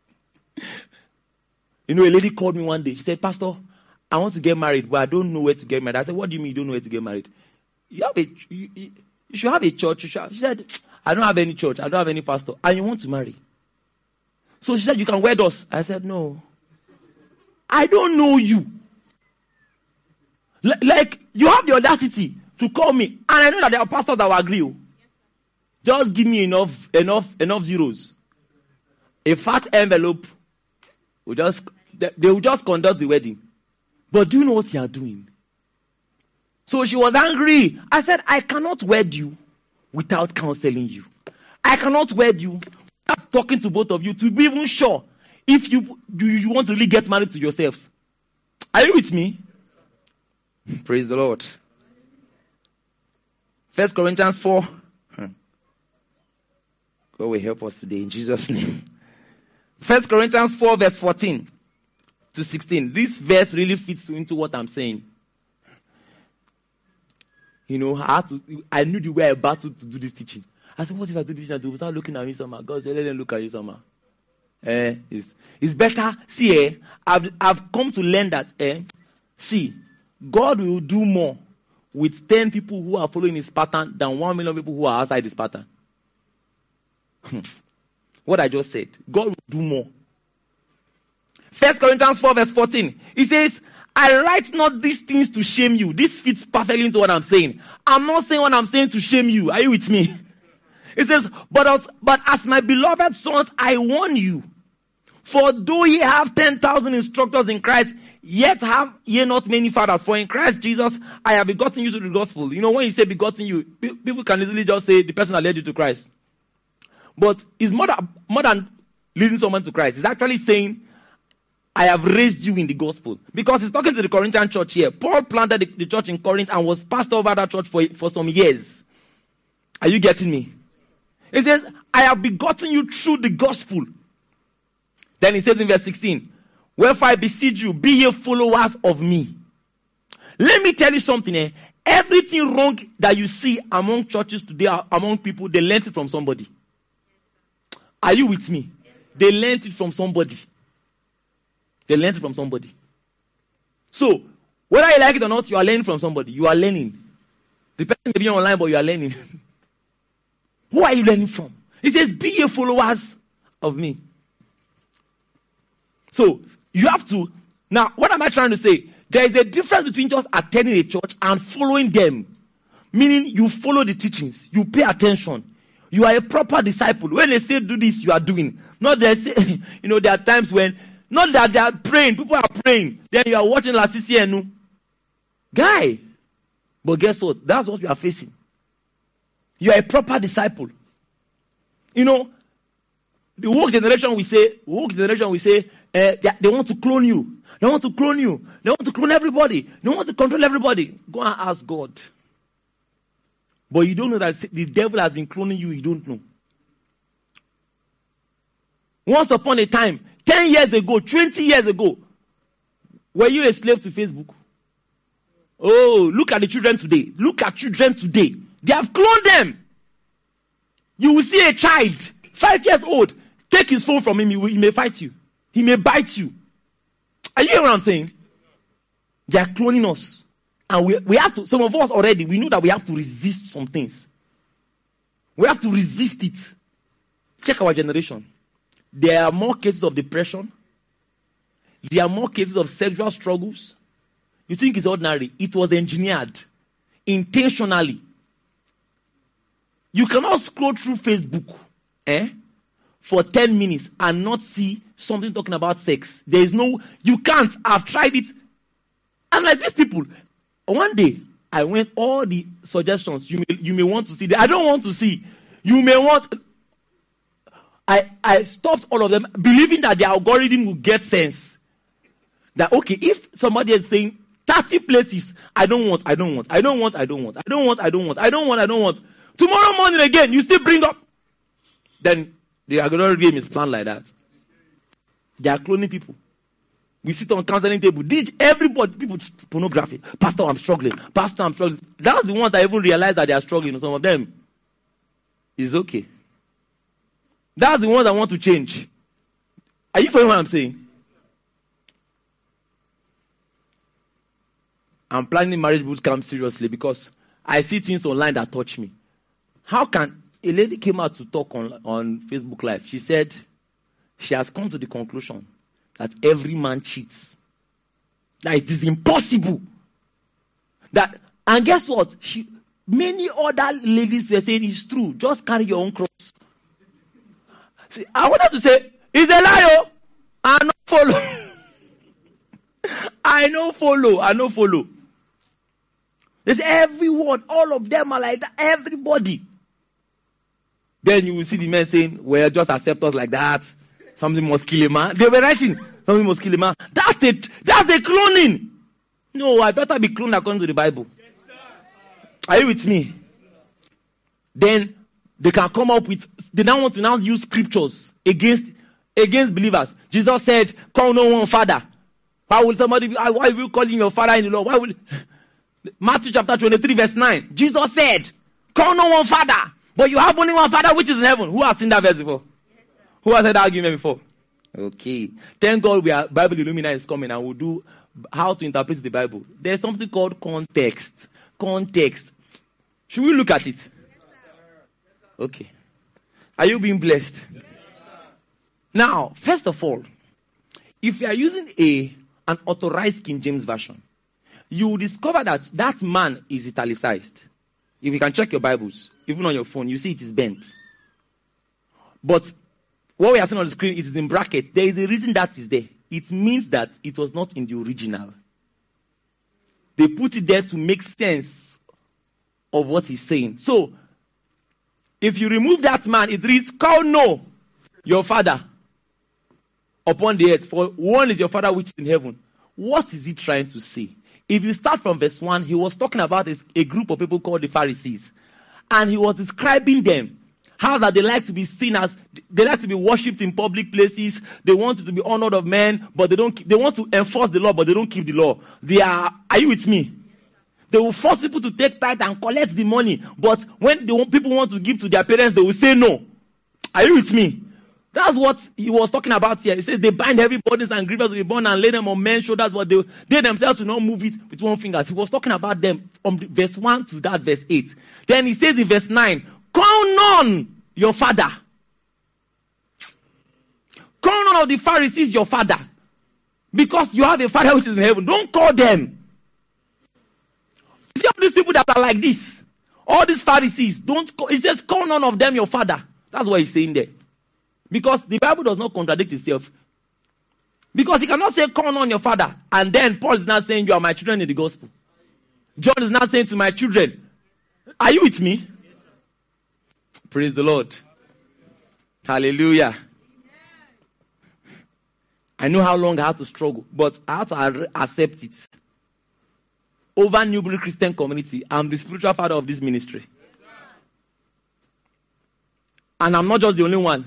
You know, a lady called me one day. She said, Pastor, I want to get married, but I don't know where to get married. I said, what do you mean you don't know where to get married? You should have a church. She said, I don't have any church. I don't have any pastor. And you want to marry? So she said, you can wed us. I said, no. I don't know you. Like, you have the audacity to call me. And I know that there are pastors that will agree. Just give me enough zeros. A fat envelope. They will just conduct the wedding. But do you know what you are doing? So she was angry. I said, I cannot wed you without counseling you. I cannot wed you without talking to both of you to be even sure if you want to really get married to yourselves. Are you with me? Praise the Lord. 1 Corinthians 4. God will help us today in Jesus' name. 1 Corinthians 4 verse 14 to 16. This verse really fits into what I'm saying. You know, I knew the way I battled to do this teaching. I said, what if I do this and do without looking at me somehow? God said, let them look at you somehow. It's better. See, I've come to learn that, see, God will do more with 10 people who are following his pattern than 1 million people who are outside his pattern. What I just said. God will do more. 1 Corinthians 4 verse 14. It says, I write not these things to shame you. This fits perfectly into what I'm saying. I'm not saying what I'm saying to shame you. Are you with me? It says, but as my beloved sons, I warn you. For though ye have 10,000 instructors in Christ, yet have ye not many fathers. For in Christ Jesus, I have begotten you to the gospel. You know, when you say begotten you, people can easily just say the person that led you to Christ. But it's more than leading someone to Christ. It's actually saying, I have raised you in the gospel. Because he's talking to the Corinthian church here. Paul planted the church in Corinth and was pastor over that church for some years. Are you getting me? It says, I have begotten you through the gospel. Then he says in verse 16, wherefore I beseech you, be ye followers of me. Let me tell you something. Everything wrong that you see among churches today, among people, they learned it from somebody. Are you with me? Yes. They learned it from somebody. They learned it from somebody. So, whether you like it or not, you are learning from somebody. You are learning. The person may be online, but you are learning. Who are you learning from? He says, be ye followers of me. So, you have to. Now, what am I trying to say? There is a difference between just attending a church and following them. Meaning, you follow the teachings. You pay attention. You are a proper disciple. When they say do this, you are doing. Not they say, there are times when, Not that they are praying. People are praying. Then you are watching La CCNU. Guy. But guess what? That's what you are facing. You are a proper disciple. You know, the woke generation we say, they want to clone you. They want to clone you. They want to clone everybody. They want to control everybody. Go and ask God. But you don't know that the devil has been cloning you. You don't know. Once upon a time, 10 years ago, 20 years ago, were you a slave to Facebook? Oh, look at the children today. Look at children today. They have cloned them. You will see a child, 5 years old, take his phone from him. He may fight you. He may bite you. Are you hearing what I'm saying? They are cloning us. And we have to, some of us already, we know that we have to resist some things. We have to resist it. Check our generation. There are more cases of depression. There are more cases of sexual struggles. You think it's ordinary. It was engineered. Intentionally. You cannot scroll through Facebook for 10 minutes and not see something talking about sex. There is no, you can't. I've tried it. I'm like, these people. One day, I went all the suggestions you may want to see. I don't want to see. You may want. I stopped all of them, believing that the algorithm will get sense. That, okay, if somebody is saying 30 places, I don't want. Tomorrow morning again, you still bring up. Then the algorithm is planned like that. They are cloning people. We sit on counseling table. Everybody, people, pornography. Pastor, I'm struggling. That's the ones that even realize that they are struggling. Some of them is okay. That's the ones I want to change. Are you following what I'm saying? I'm planning marriage boot camp seriously because I see things online that touch me. How can a lady came out to talk on Facebook Live? She said she has come to the conclusion that every man cheats. That it is impossible. And guess what? Many other ladies were saying it's true. Just carry your own cross. See, I wanted to say, it's a lie. I no follow. I no follow. There's everyone. All of them are like that. Everybody. Then you will see the men saying, well, just accept us like that. Something must kill a man. They were writing, something must kill a man. That's a cloning. No, I better be cloned according to the Bible. Yes, are you with me? Then they can come up with, they now want to now use scriptures against believers. Jesus said, call no one father. Why will somebody be, why are you calling your father in the Lord? Why will, Matthew chapter 23 verse 9. Jesus said, call no one father. But you have only one father which is in heaven. Who has seen that verse before? Who has heard that argument before? Okay. Thank God Bible Illumina is coming and we'll do how to interpret the Bible. There's something called context. Context. Should we look at it? Okay. Are you being blessed? Now, first of all, if you are using an authorized King James version, you will discover that man is italicized. If you can check your Bibles, even on your phone, you see it is bent. But what we are seeing on the screen, it is in bracket. There is a reason that is there. It means that it was not in the original. They put it there to make sense of what he's saying. So, if you remove that man, it reads, call no your father upon the earth, for one is your father which is in heaven. What is he trying to say? If you start from verse 1, he was talking about a group of people called the Pharisees. And he was describing them. How that they like to be seen as, they like to be worshipped in public places. They want to be honored of men, but they want to enforce the law, but they don't keep the law. Are you with me? They will force people to take tithe and collect the money. But when people want to give to their parents, they will say no. Are you with me? That's what he was talking about here. He says they bind heavy burdens and grievous to be borne and lay them on men's shoulders, but they themselves will not move it with one finger. He was talking about them from verse 1 to that verse 8. Then he says in verse 9, call none your father. Call none of the Pharisees your father. Because you have a father which is in heaven. Don't call them. See all these people that are like this. All these Pharisees. He says call none of them your father. That's what he's saying there. Because the Bible does not contradict itself. Because he cannot say, call on your father. And then Paul is not saying, you are my children in the gospel. John is not saying to my children. Are you with me? Praise the Lord. Hallelujah. I know how long I had to struggle, but I had to accept it. Over Newbury Christian Community, I'm the spiritual father of this ministry. And I'm not just the only one.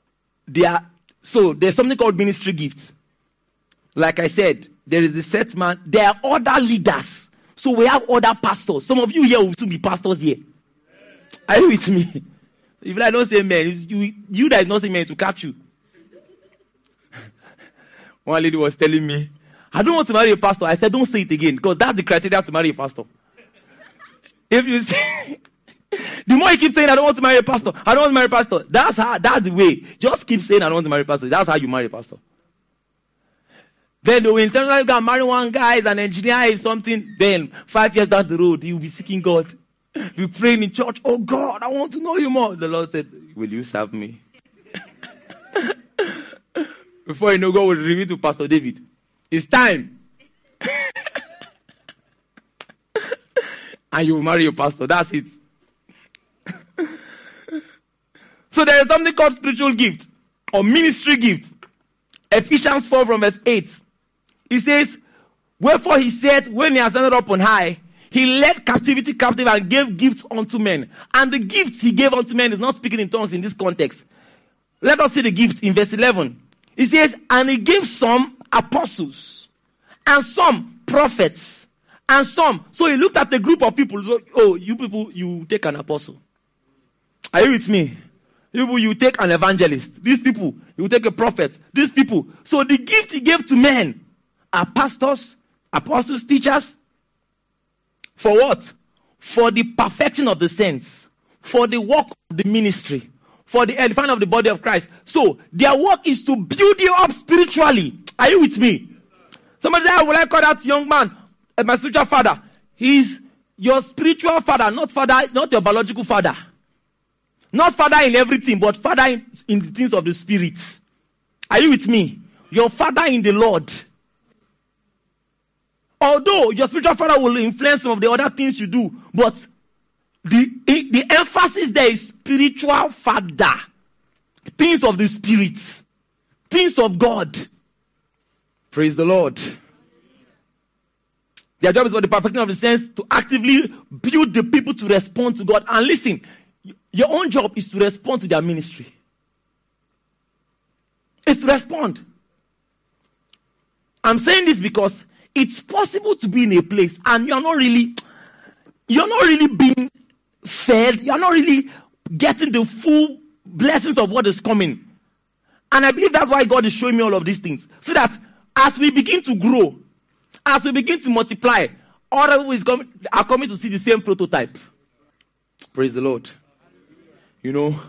So there's something called ministry gifts. Like I said, there is the set man. There are other leaders. So we have other pastors. Some of you here will soon be pastors here. Are you with me? If I don't say amen, it's you that is not saying amen to catch you. One lady was telling me, I don't want to marry a pastor. I said, don't say it again, because that's the criteria to marry a pastor. If you say, the more you keep saying, I don't want to marry a pastor, I don't want to marry a pastor, that's the way. Just keep saying, I don't want to marry a pastor. That's how you marry a pastor. Then they will intentionally go and marry one guy, is an engineer, is something. Then 5 years down the road, he will be seeking God. Be praying in church. Oh God, I want to know you more. The Lord said, will you serve me? Before you know, God will reveal to Pastor David, it's time. And you will marry your pastor. That's it. So there is something called spiritual gift or ministry gift. Ephesians 4 from verse 8. It says, wherefore he said, when he ascended up on high, he led captivity captive and gave gifts unto men. And the gifts he gave unto men is not speaking in tongues in this context. Let us see the gifts in verse 11. It says, and he gave some apostles, and some prophets, and some. So he looked at the group of people. So, oh, you people, you take an apostle. Are you with me? You people, you take an evangelist. These people, you take a prophet. These people. So the gift he gave to men are pastors, apostles, teachers. For what? For the perfection of the saints. For the work of the ministry. For the edifying of the body of Christ. So, their work is to build you up spiritually. Are you with me? Somebody say, will I call that young man my spiritual father? He's your spiritual father, not your biological father. Not father in everything, but father in the things of the spirit. Are you with me? Your father in the Lord. Although your spiritual father will influence some of the other things you do, but the emphasis there is spiritual father. Things of the spirit. Things of God. Praise the Lord. Their job is for the perfection of the saints to actively build the people to respond to God. And listen, your own job is to respond to their ministry. It's to respond. I'm saying this because it's possible to be in a place and you're not really being fed. You're not really getting the full blessings of what is coming. And I believe that's why God is showing me all of these things. So that as we begin to grow, as we begin to multiply, all of people are coming to see the same prototype. Praise the Lord. You know,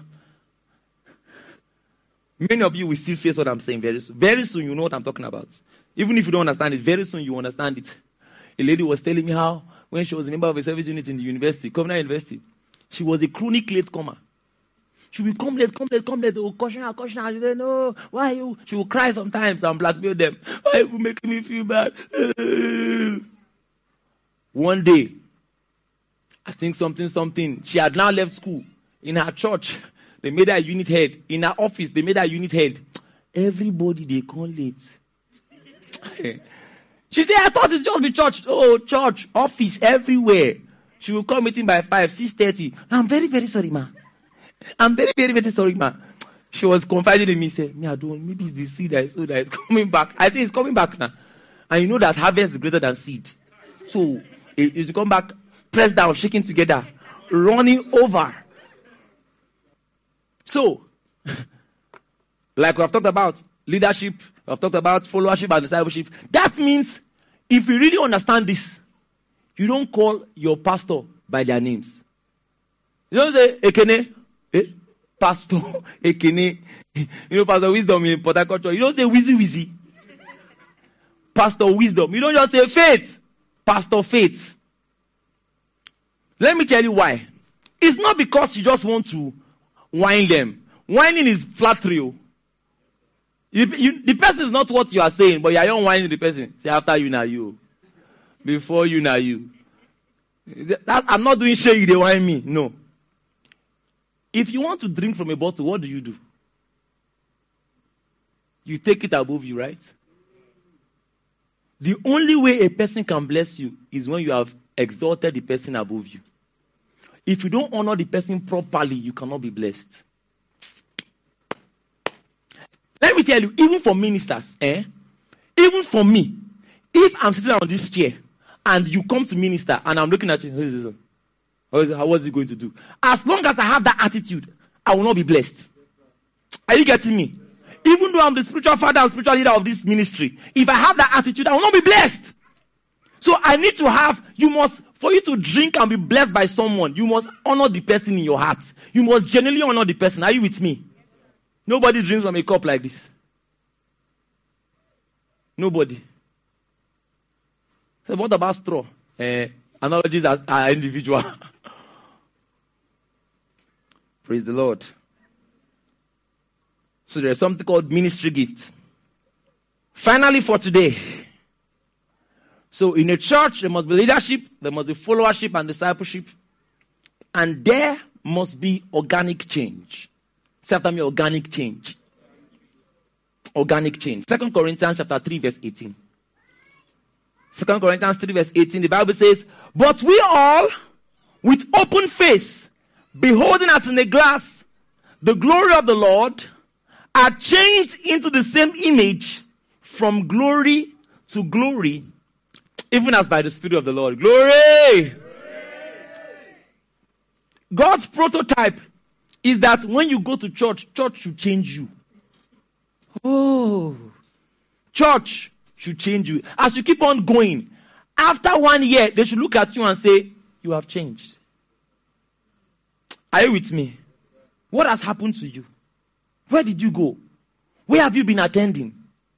many of you will still face what I'm saying very soon. Very soon you know what I'm talking about. Even if you don't understand it, very soon you understand it. A lady was telling me how when she was a member of a service unit in the university, Covenant University, she was a chronic late comer. She will come late. They will caution her. She said, no, why you? She will cry sometimes and blackmail them. Why you making me feel bad? One day, I think something. She had now left school. In her church, they made her a unit head. In her office, they made her a unit head. Everybody, they come late. She said, I thought it's just the church. Oh, church, office, everywhere. She will come meeting by 5, 6:30. I'm very, very sorry, ma. I'm very, very, very sorry, ma. She was confiding in me, said, maybe it's the seed that is coming back. I say it's coming back now. And you know that harvest is greater than seed. So, it come back, pressed down, shaking together, running over. So, like we have talked about leadership, we have talked about followership and discipleship. That means, if you really understand this, you don't call your pastor by their names. You don't say, Ekene, Pastor, Ekene. You know, Pastor Wisdom in Port Harcourt. You don't say Wizzy. Pastor Wisdom. You don't just say Faith. Pastor Faith. Let me tell you why. It's not because you just want to whine them. Whining is flattery. The person is not what you are saying, but you are not whining the person. Say, after you, now you. Before you, now you. I'm not doing share you, they whine me. No. If you want to drink from a bottle, what do? You take it above you, right? The only way a person can bless you is when you have exalted the person above you. If you don't honor the person properly, you cannot be blessed. Let me tell you, even for ministers, even for me, if I'm sitting on this chair and you come to minister and I'm looking at you, how is he going to do? As long as I have that attitude, I will not be blessed. Are you getting me? Even though I'm the spiritual father and spiritual leader of this ministry, if I have that attitude, I will not be blessed. So I need to have, for you to drink and be blessed by someone, you must honor the person in your heart. You must genuinely honor the person. Are you with me? Nobody drinks from a cup like this. Nobody. So what about straw? Analogies are individual. Praise the Lord. So there's something called ministry gift. Finally for today. So in a church, there must be leadership, there must be followership and discipleship. And there must be organic change. Say after me, organic change. Organic change. 2 Corinthians chapter 3 verse 18. 2 Corinthians 3 verse 18, the Bible says, but we all, with open face, beholding as in a glass, the glory of the Lord, are changed into the same image from glory to glory, even as by the Spirit of the Lord. Glory! God's prototype is that when you go to church should change you. Oh, church should change you. As you keep on going, after 1 year, they should look at you and say, you have changed. Are you with me? What has happened to you? Where did you go? Where have you been attending?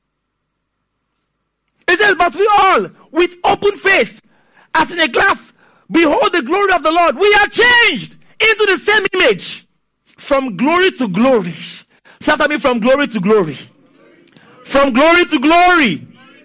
It says, but we all, with open face, as in a glass, behold the glory of the Lord. We are changed into the same image, from glory to glory. Say after me, from glory to glory. From glory to glory.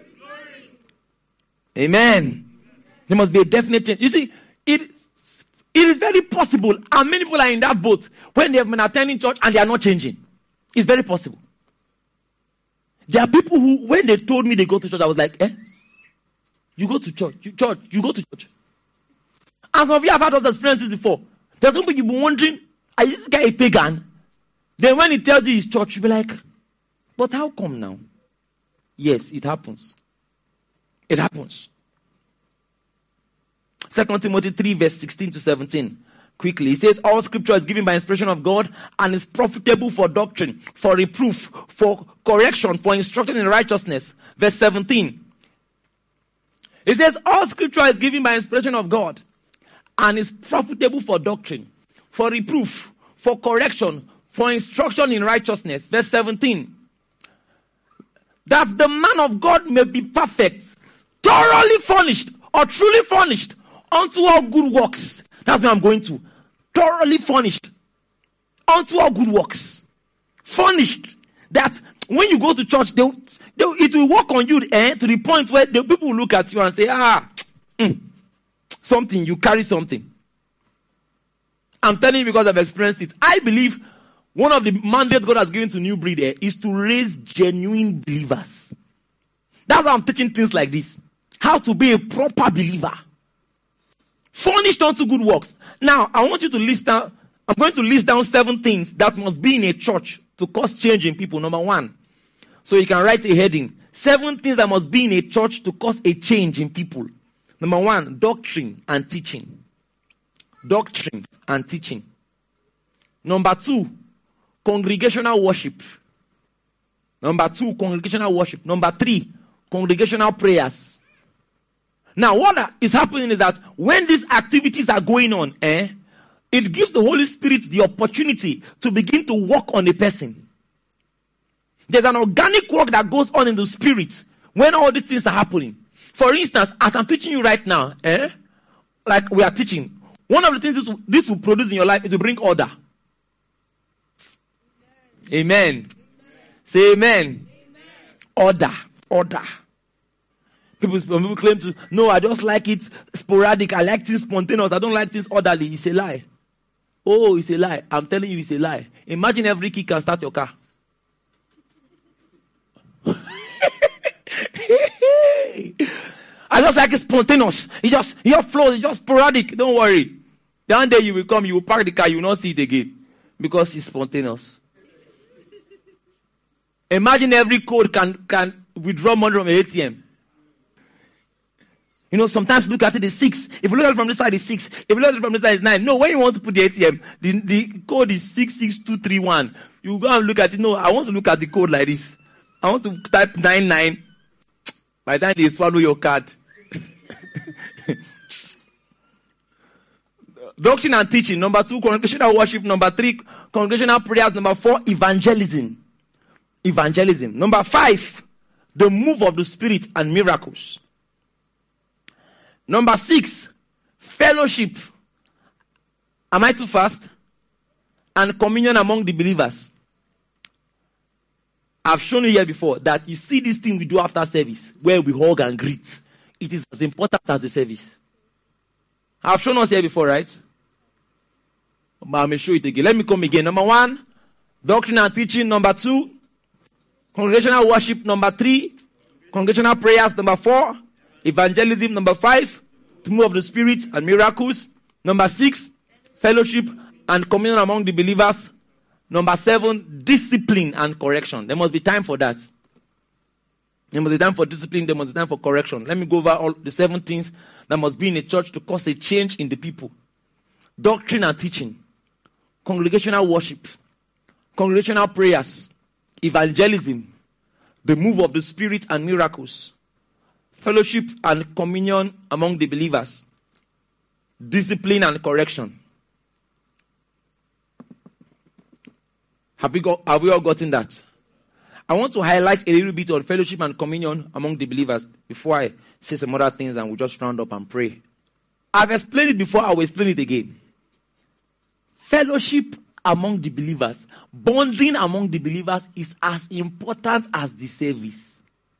Amen. There must be a definite change. You see, it is very possible, and many people are in that boat, when they have been attending church and they are not changing. It's very possible. There are people who, when they told me they go to church, I was like, you go to church, you go to church. And some of you have had those experiences before. There's some people you've been wondering, is this guy a pagan? Then when he tells you his church, you'll be like, but how come now? Yes, it happens. It happens. 2 Timothy 3 verse 16 to 17. Quickly, he says, all scripture is given by inspiration of God and is profitable for doctrine, for reproof, for correction, for instruction in righteousness. Verse 17. It says, all scripture is given by inspiration of God and is profitable for doctrine, for reproof, for correction, for instruction in righteousness. Verse 17. That the man of God may be perfect, thoroughly furnished, or truly furnished, unto all good works. That's where I'm going to. Thoroughly furnished unto all good works. Furnished. That when you go to church, it will work on you to the point where the people will look at you and say, something, you carry something. I'm telling you because I've experienced it. I believe one of the mandates God has given to New Breed is to raise genuine believers. That's why I'm teaching things like this. How to be a proper believer. Furnished unto good works. Now, I want you to list down, I'm going to list down 7 things that must be in a church to cause change in people. Number 1. So you can write a heading. 7 things that must be in a church to cause a change in people. Number 1, doctrine and teaching. Doctrine and teaching. Number 2, congregational worship. Number 2, congregational worship. Number 3, congregational prayers. Now, what is happening is that when these activities are going on, it gives the Holy Spirit the opportunity to begin to work on a person. There's an organic work that goes on in the spirit when all these things are happening. For instance, as I'm teaching you right now, like we are teaching, one of the things this will produce in your life is to bring order. Amen. Say amen. Order. People claim to, no, I just like it sporadic. I like things spontaneous. I don't like things orderly. It's a lie. Oh, it's a lie. I'm telling you, it's a lie. Imagine every key can start your car. I just like it spontaneous. Your flow is just sporadic. Don't worry. The one day you will come, you will park the car, you will not see it again. Because it's spontaneous. Imagine every code can withdraw money from an ATM. You know, sometimes look at it, it's 6. If you look at it from this side, it's 6. If you look at it from this side, it's 9. No, when you want to put the ATM, the code is 66231. You go and look at it. No, I want to look at the code like this. I want to type 99. By the time they swallow your card. Doctrine and teaching. Number 2, congregational worship. Number 3, congregational prayers. Number 4, evangelism. Number 5, the move of the Spirit and miracles. Number 6, fellowship. Am I too fast? And communion among the believers. I've shown you here before that you see this thing we do after service, where we hug and greet. It is as important as the service. I've shown us here before, right? But I may show it again. Let me come again. Number 1, doctrine and teaching. Number 2, congregational worship. Number 3, congregational prayers. Number 4, evangelism. Number 5, the move of the Spirit and miracles. Number 6, fellowship and communion among the believers. Number 7, discipline and correction. There must be time for that. There must be time for discipline. There must be time for correction. Let me go over all the 7 things that must be in a church to cause a change in the people. Doctrine and teaching. Congregational worship. Congregational prayers. Evangelism. The move of the Spirit and miracles. Fellowship and communion among the believers. Discipline and correction. Have we all gotten that? I want to highlight a little bit on fellowship and communion among the believers before I say some other things and we'll just round up and pray. I've explained it before, I will explain it again. Fellowship among the believers, bonding among the believers is as important as the service.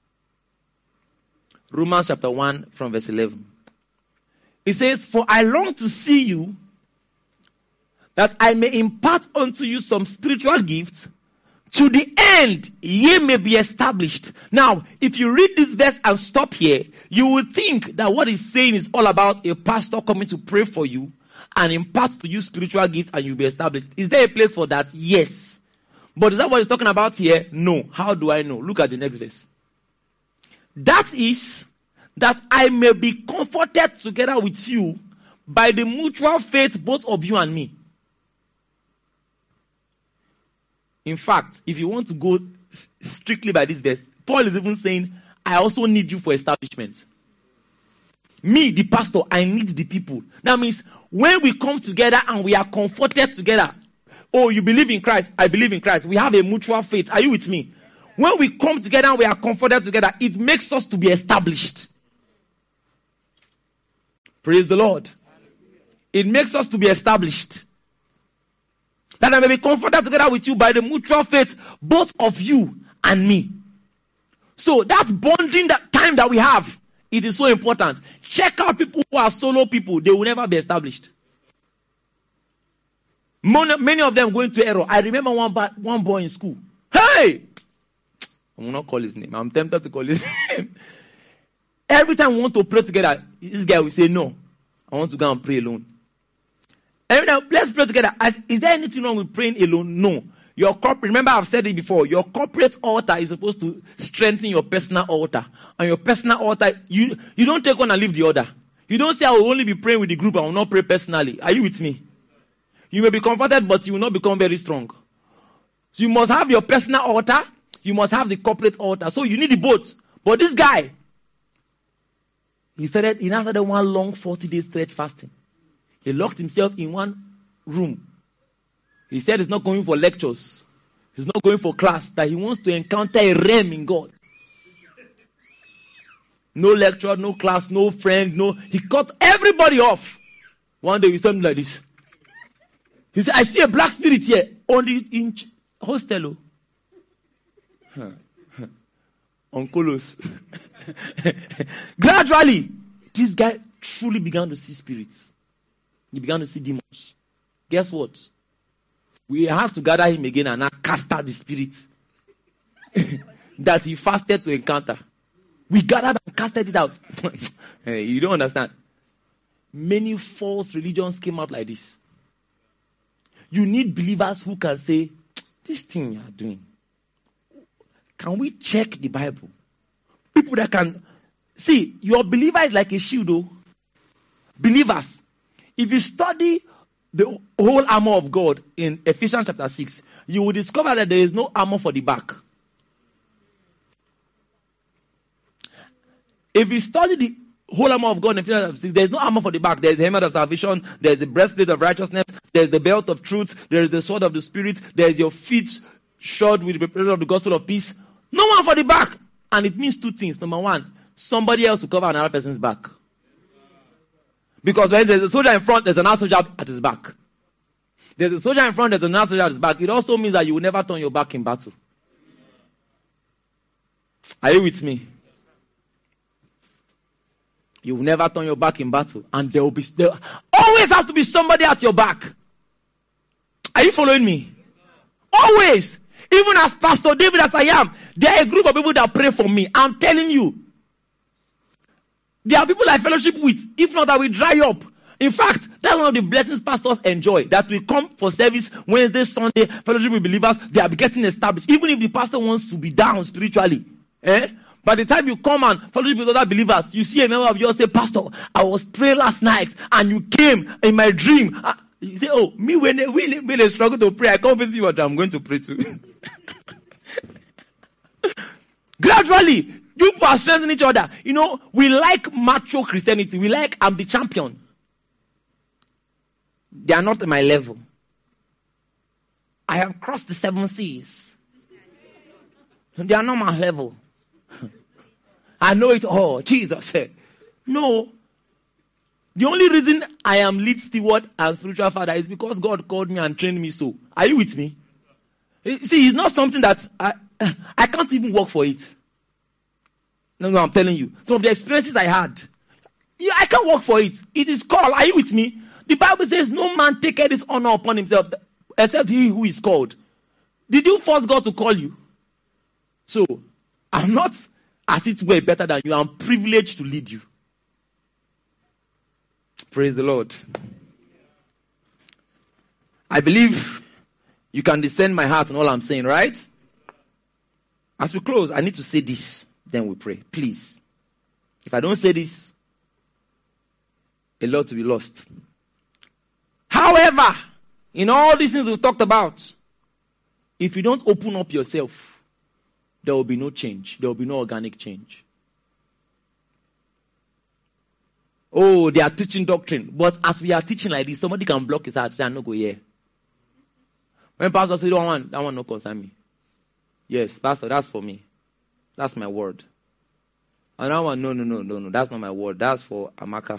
Romans chapter 1 from verse 11. It says, "For I long to see you, that I may impart unto you some spiritual gifts, to the end ye may be established." Now, if you read this verse and stop here, you will think that what he's saying is all about a pastor coming to pray for you and impart to you spiritual gifts and you'll be established. Is there a place for that? Yes. But is that what he's talking about here? No. How do I know? Look at the next verse. That is, that I may be comforted together with you by the mutual faith both of you and me. In fact, if you want to go strictly by this verse, Paul is even saying, I also need you for establishment. Me, the pastor, I need the people. That means when we come together and we are comforted together, oh, you believe in Christ, I believe in Christ. We have a mutual faith. Are you with me? When we come together and we are comforted together, it makes us to be established. Praise the Lord. It makes us to be established. That I may be comforted together with you by the mutual faith, both of you and me. So that bonding, that time that we have, it is so important. Check out people who are solo people. They will never be established. Many of them going to error. I remember one boy in school. Hey! I will not call his name. I'm tempted to call his name. Every time we want to pray together, this guy will say, no, I want to go and pray alone. Every time, let's pray together. Is there anything wrong with praying alone? No. Your corporate, remember I've said it before, your corporate altar is supposed to strengthen your personal altar. And your personal altar, you don't take one and leave the other. You don't say I will only be praying with the group, I will not pray personally. Are you with me? You may be comforted, but you will not become very strong. So you must have your personal altar, you must have the corporate altar. So you need the both. But this guy, he now started one long 40-day straight fasting. He locked himself in one room. He said he's not going for lectures. He's not going for class. That he wants to encounter a realm in God. No lecture, no class, no friend, no. He cut everybody off. One day we saw him like this. He said, I see a black spirit here on the hostel. on Kolos. Gradually, this guy truly began to see spirits. He began to see demons. Guess what? We had to gather him again and now cast out the spirit that he fasted to encounter. We gathered and casted it out. Hey, you don't understand. Many false religions came out like this. You need believers who can say, this thing you are doing, can we check the Bible? People that can see, your believer is like a shield, though. Believers, if you study the whole armor of God in Ephesians chapter 6, you will discover that there is no armor for the back. If you study the whole armor of God in Ephesians chapter 6, there is no armor for the back. There is the helmet of salvation, there is the breastplate of righteousness, there is the belt of truth, there is the sword of the Spirit, there is your feet shod with the preparation of the gospel of peace. No one for the back. And it means two things. Number one, somebody else will cover another person's back. Because when there's a soldier in front, there's another soldier at his back. There's a soldier in front, there's another soldier at his back. It also means that you will never turn your back in battle. Are you with me? You will never turn your back in battle. And there always has to be somebody at your back. Are you following me? Always. Even as Pastor David as I am, there are a group of people that pray for me. I'm telling you. There are people I fellowship with. If not, that will dry up. In fact, that's one of the blessings pastors enjoy. That we come for service Wednesday, Sunday, fellowship with believers. They are getting established. Even if the pastor wants to be down spiritually. By the time you come and fellowship with other believers, you see a member of yours say, Pastor, I was praying last night and you came in my dream. You say, oh, me when they struggle to pray, I come visit you what I'm going to pray to. Gradually, you are strengthening each other. You know, we like macho Christianity. We like, I'm the champion. They are not at my level. I have crossed the 7 seas. They are not my level. I know it all. Jesus said, no. The only reason I am lead steward and spiritual father is because God called me and trained me so. Are you with me? See, it's not something that I can't even work for it. No, I'm telling you. Some of the experiences I had, I can't work for it. It is called. Are you with me? The Bible says no man taketh his honor upon himself except he who is called. Did you force God to call you? So, I'm not as it were better than you. I'm privileged to lead you. Praise the Lord. I believe you can discern my heart and all I'm saying, right? As we close, I need to say this. Then we pray. Please. If I don't say this, a lot will be lost. However, in all these things we've talked about, if you don't open up yourself, there will be no change. There will be no organic change. Oh, they are teaching doctrine. But as we are teaching like this, somebody can block his heart and say, I'm not going here. When pastor says, that one no concern me. Yes, pastor, that's for me. That's my word. And that one, no, that's not my word. That's for Amaka.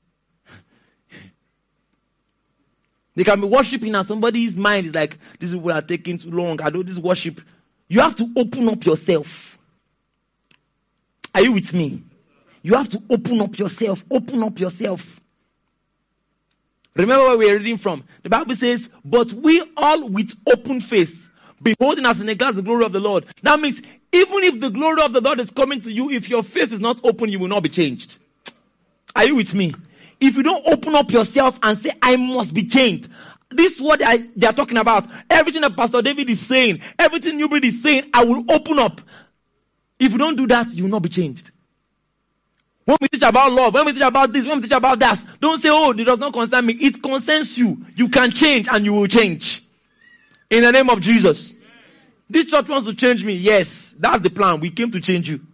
They can be worshiping and somebody's mind is like, these people are taking too long. I do this worship. You have to open up yourself. Are you with me? You have to open up yourself. Open up yourself. Remember where we are reading from. The Bible says, but we all with open face, beholding as in a glass the glory of the Lord. That means, even if the glory of the Lord is coming to you, if your face is not open, you will not be changed. Are you with me? If you don't open up yourself and say, I must be changed. This is what they are talking about. Everything that Pastor David is saying, everything Newbreed is saying, I will open up. If you don't do that, you will not be changed. When we teach about love, when we teach about this, when we teach about that, don't say, oh, it does not concern me. It concerns you. You can change and you will change. In the name of Jesus. This church wants to change me. Yes, that's the plan. We came to change you.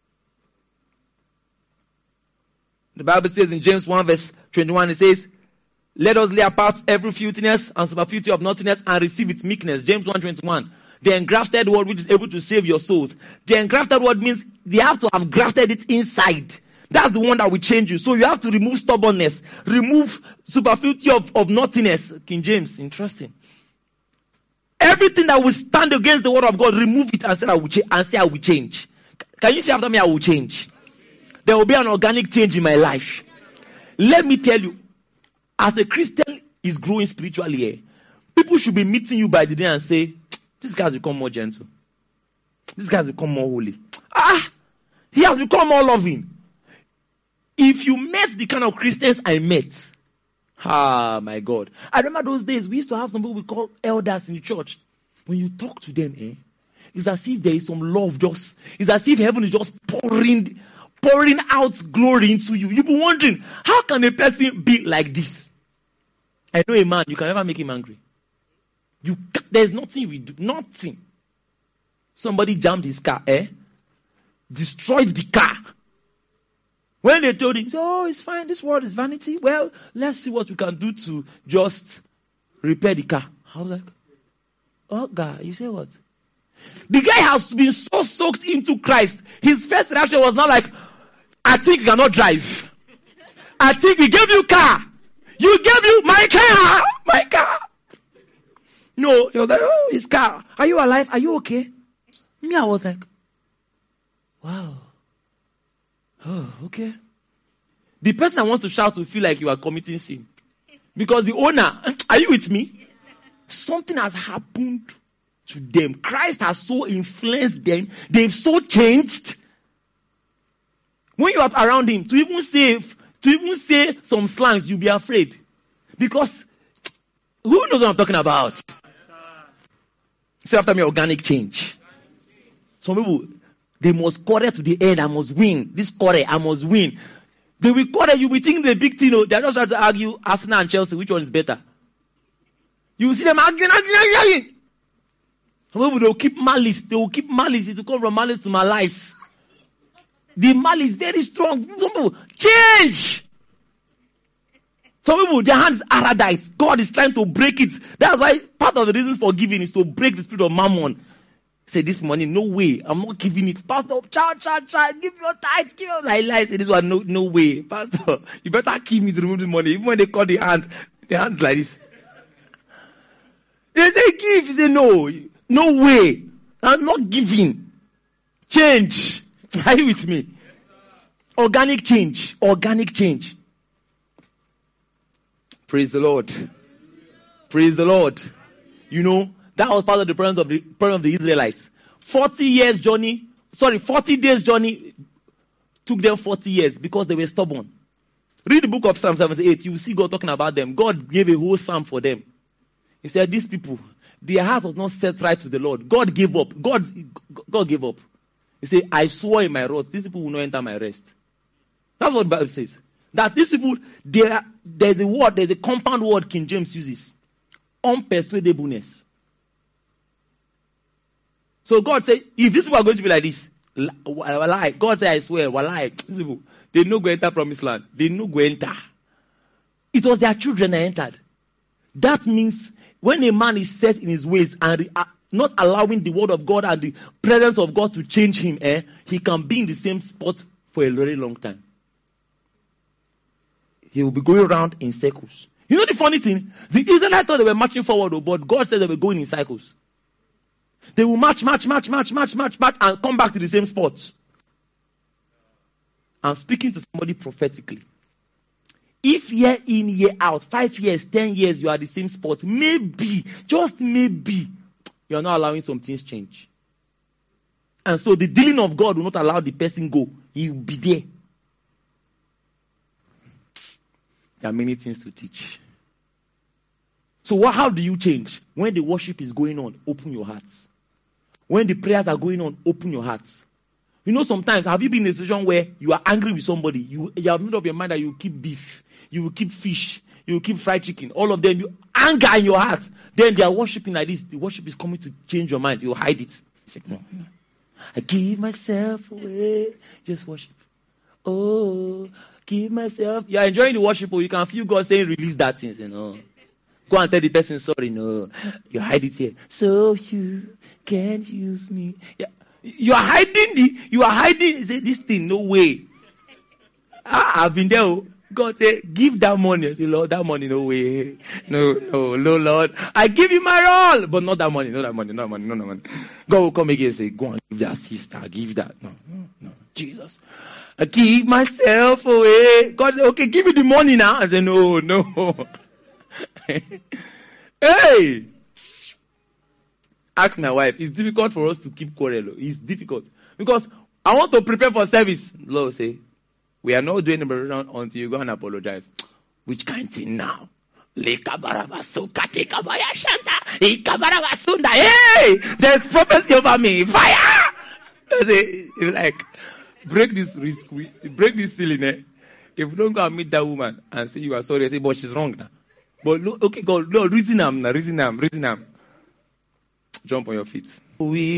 The Bible says in James 1 verse 21, it says, let us lay apart every filthiness and superfluity of naughtiness and receive with meekness. James 1:21. The engrafted word which is able to save your souls. The engrafted word means they have to have grafted it inside. That's the one that will change you. So you have to remove stubbornness, remove superfluity of naughtiness. King James, interesting. Everything that will stand against the word of God, remove it and say I will change. Can you say after me, I will change? There will be an organic change in my life. Let me tell you, as a Christian is growing spiritually, people should be meeting you by the day and say, this guy has become more gentle. This guy has become more holy. He has become more loving. If you met the kind of Christians I met, my God. I remember those days, we used to have some people we call elders in the church. When you talk to them, it's as if there is some love it's as if heaven is just pouring out glory into you. You'll be wondering, how can a person be like this? I know a man, you can never make him angry. There's nothing we do. Nothing. Somebody jammed his car, destroyed the car. When they told him, it's fine, this world is vanity. Well, let's see what we can do to just repair the car. I was like, oh God, you say what? The guy has been so soaked into Christ. His first reaction was not like, I think you cannot drive. I think we gave you car. You gave you my car. No, he was like, his car. Are you alive? Are you okay? Me, I was like, wow. Oh, okay. The person wants to shout will feel like you are committing sin. Because the owner, are you with me? Something has happened to them. Christ has so influenced them. They've so changed. When you are around him, to even say some slangs, you'll be afraid. Because who knows what I'm talking about? Say after me, organic change. Some people, they must quarrel to the end. I must win. This quarrel, I must win. They will quarrel. You will think the big thing. They're just trying to argue Arsenal and Chelsea. Which one is better? You will see them arguing. Some people, they will keep malice. It will come from malice to malice. The malice is very strong. Change. Some people, their hands are erudite. God is trying to break it. That's why part of the reasons for giving is to break the spirit of mammon. Say this money, no way. I'm not giving it. Pastor, child, give your tithe, give your lie. Say this one, no way. Pastor, you better keep me to remove the money. Even when they call the hand like this. They say give. You say no way. I'm not giving. Change. Are you with me? Organic change. Praise the Lord. Praise the Lord. You know, that was part of the problem of the Israelites. 40 days journey took them 40 years because they were stubborn. Read the book of Psalm 78. You will see God talking about them. God gave a whole psalm for them. He said, these people, their heart was not set right with the Lord. God gave up. God gave up. He said, I swore in my wrath, these people will not enter my rest. That's what the Bible says. That these people, there's a compound word King James uses. Unpersuadableness. So God said, if these people are going to be like this, lie. God said, I swear, lie. These people, they no go enter promised land. They no go enter. It was their children that entered. That means when a man is set in his ways and not allowing the word of God and the presence of God to change him, he can be in the same spot for a very long time. He will be going around in circles. You know the funny thing? The Israelites thought they were marching forward, but God said they were going in circles. They will march, and come back to the same spot. I'm speaking to somebody prophetically. If year in, year out, 5 years, 10 years, you are at the same spot, maybe, just maybe, you are not allowing some things change. And so the dealing of God will not allow the person go. He will be there. There are many things to teach. So how do you change? When the worship is going on, open your hearts. When the prayers are going on, open your hearts. You know, sometimes, have you been in a situation where you are angry with somebody? You have made up your mind that you will keep beef, you will keep fish, you will keep fried chicken, all of them, you anger in your heart. Then they are worshiping like this. The worship is coming to change your mind. You hide it. Say, no. I give myself away. Just worship. Oh, give myself. You are enjoying the worship, or you can feel God saying, release that thing. Say, no. Go and tell the person, sorry, no. You hide it here. So you can't use me. Yeah. You are hiding. Say, this thing, no way. I've been there. God said, give that money. I say, Lord, that money, no way. No, Lord. I give you my all, but not that money. God will come again and say, go and give that sister, give that. No. Jesus. I give myself away. God said, okay, give me the money now. I said, no. Hey! Ask my wife. It's difficult for us to keep quarrel. It's difficult. Because I want to prepare for service. Lord say, we are not doing the preparation until you go and apologize. Which kind of thing now? Hey! There's prophecy over me. Fire! I say, like, break this ceiling. If you don't go and meet that woman and say you are sorry, I say, but she's wrong now. But okay, God, no, reason am. Jump on your feet.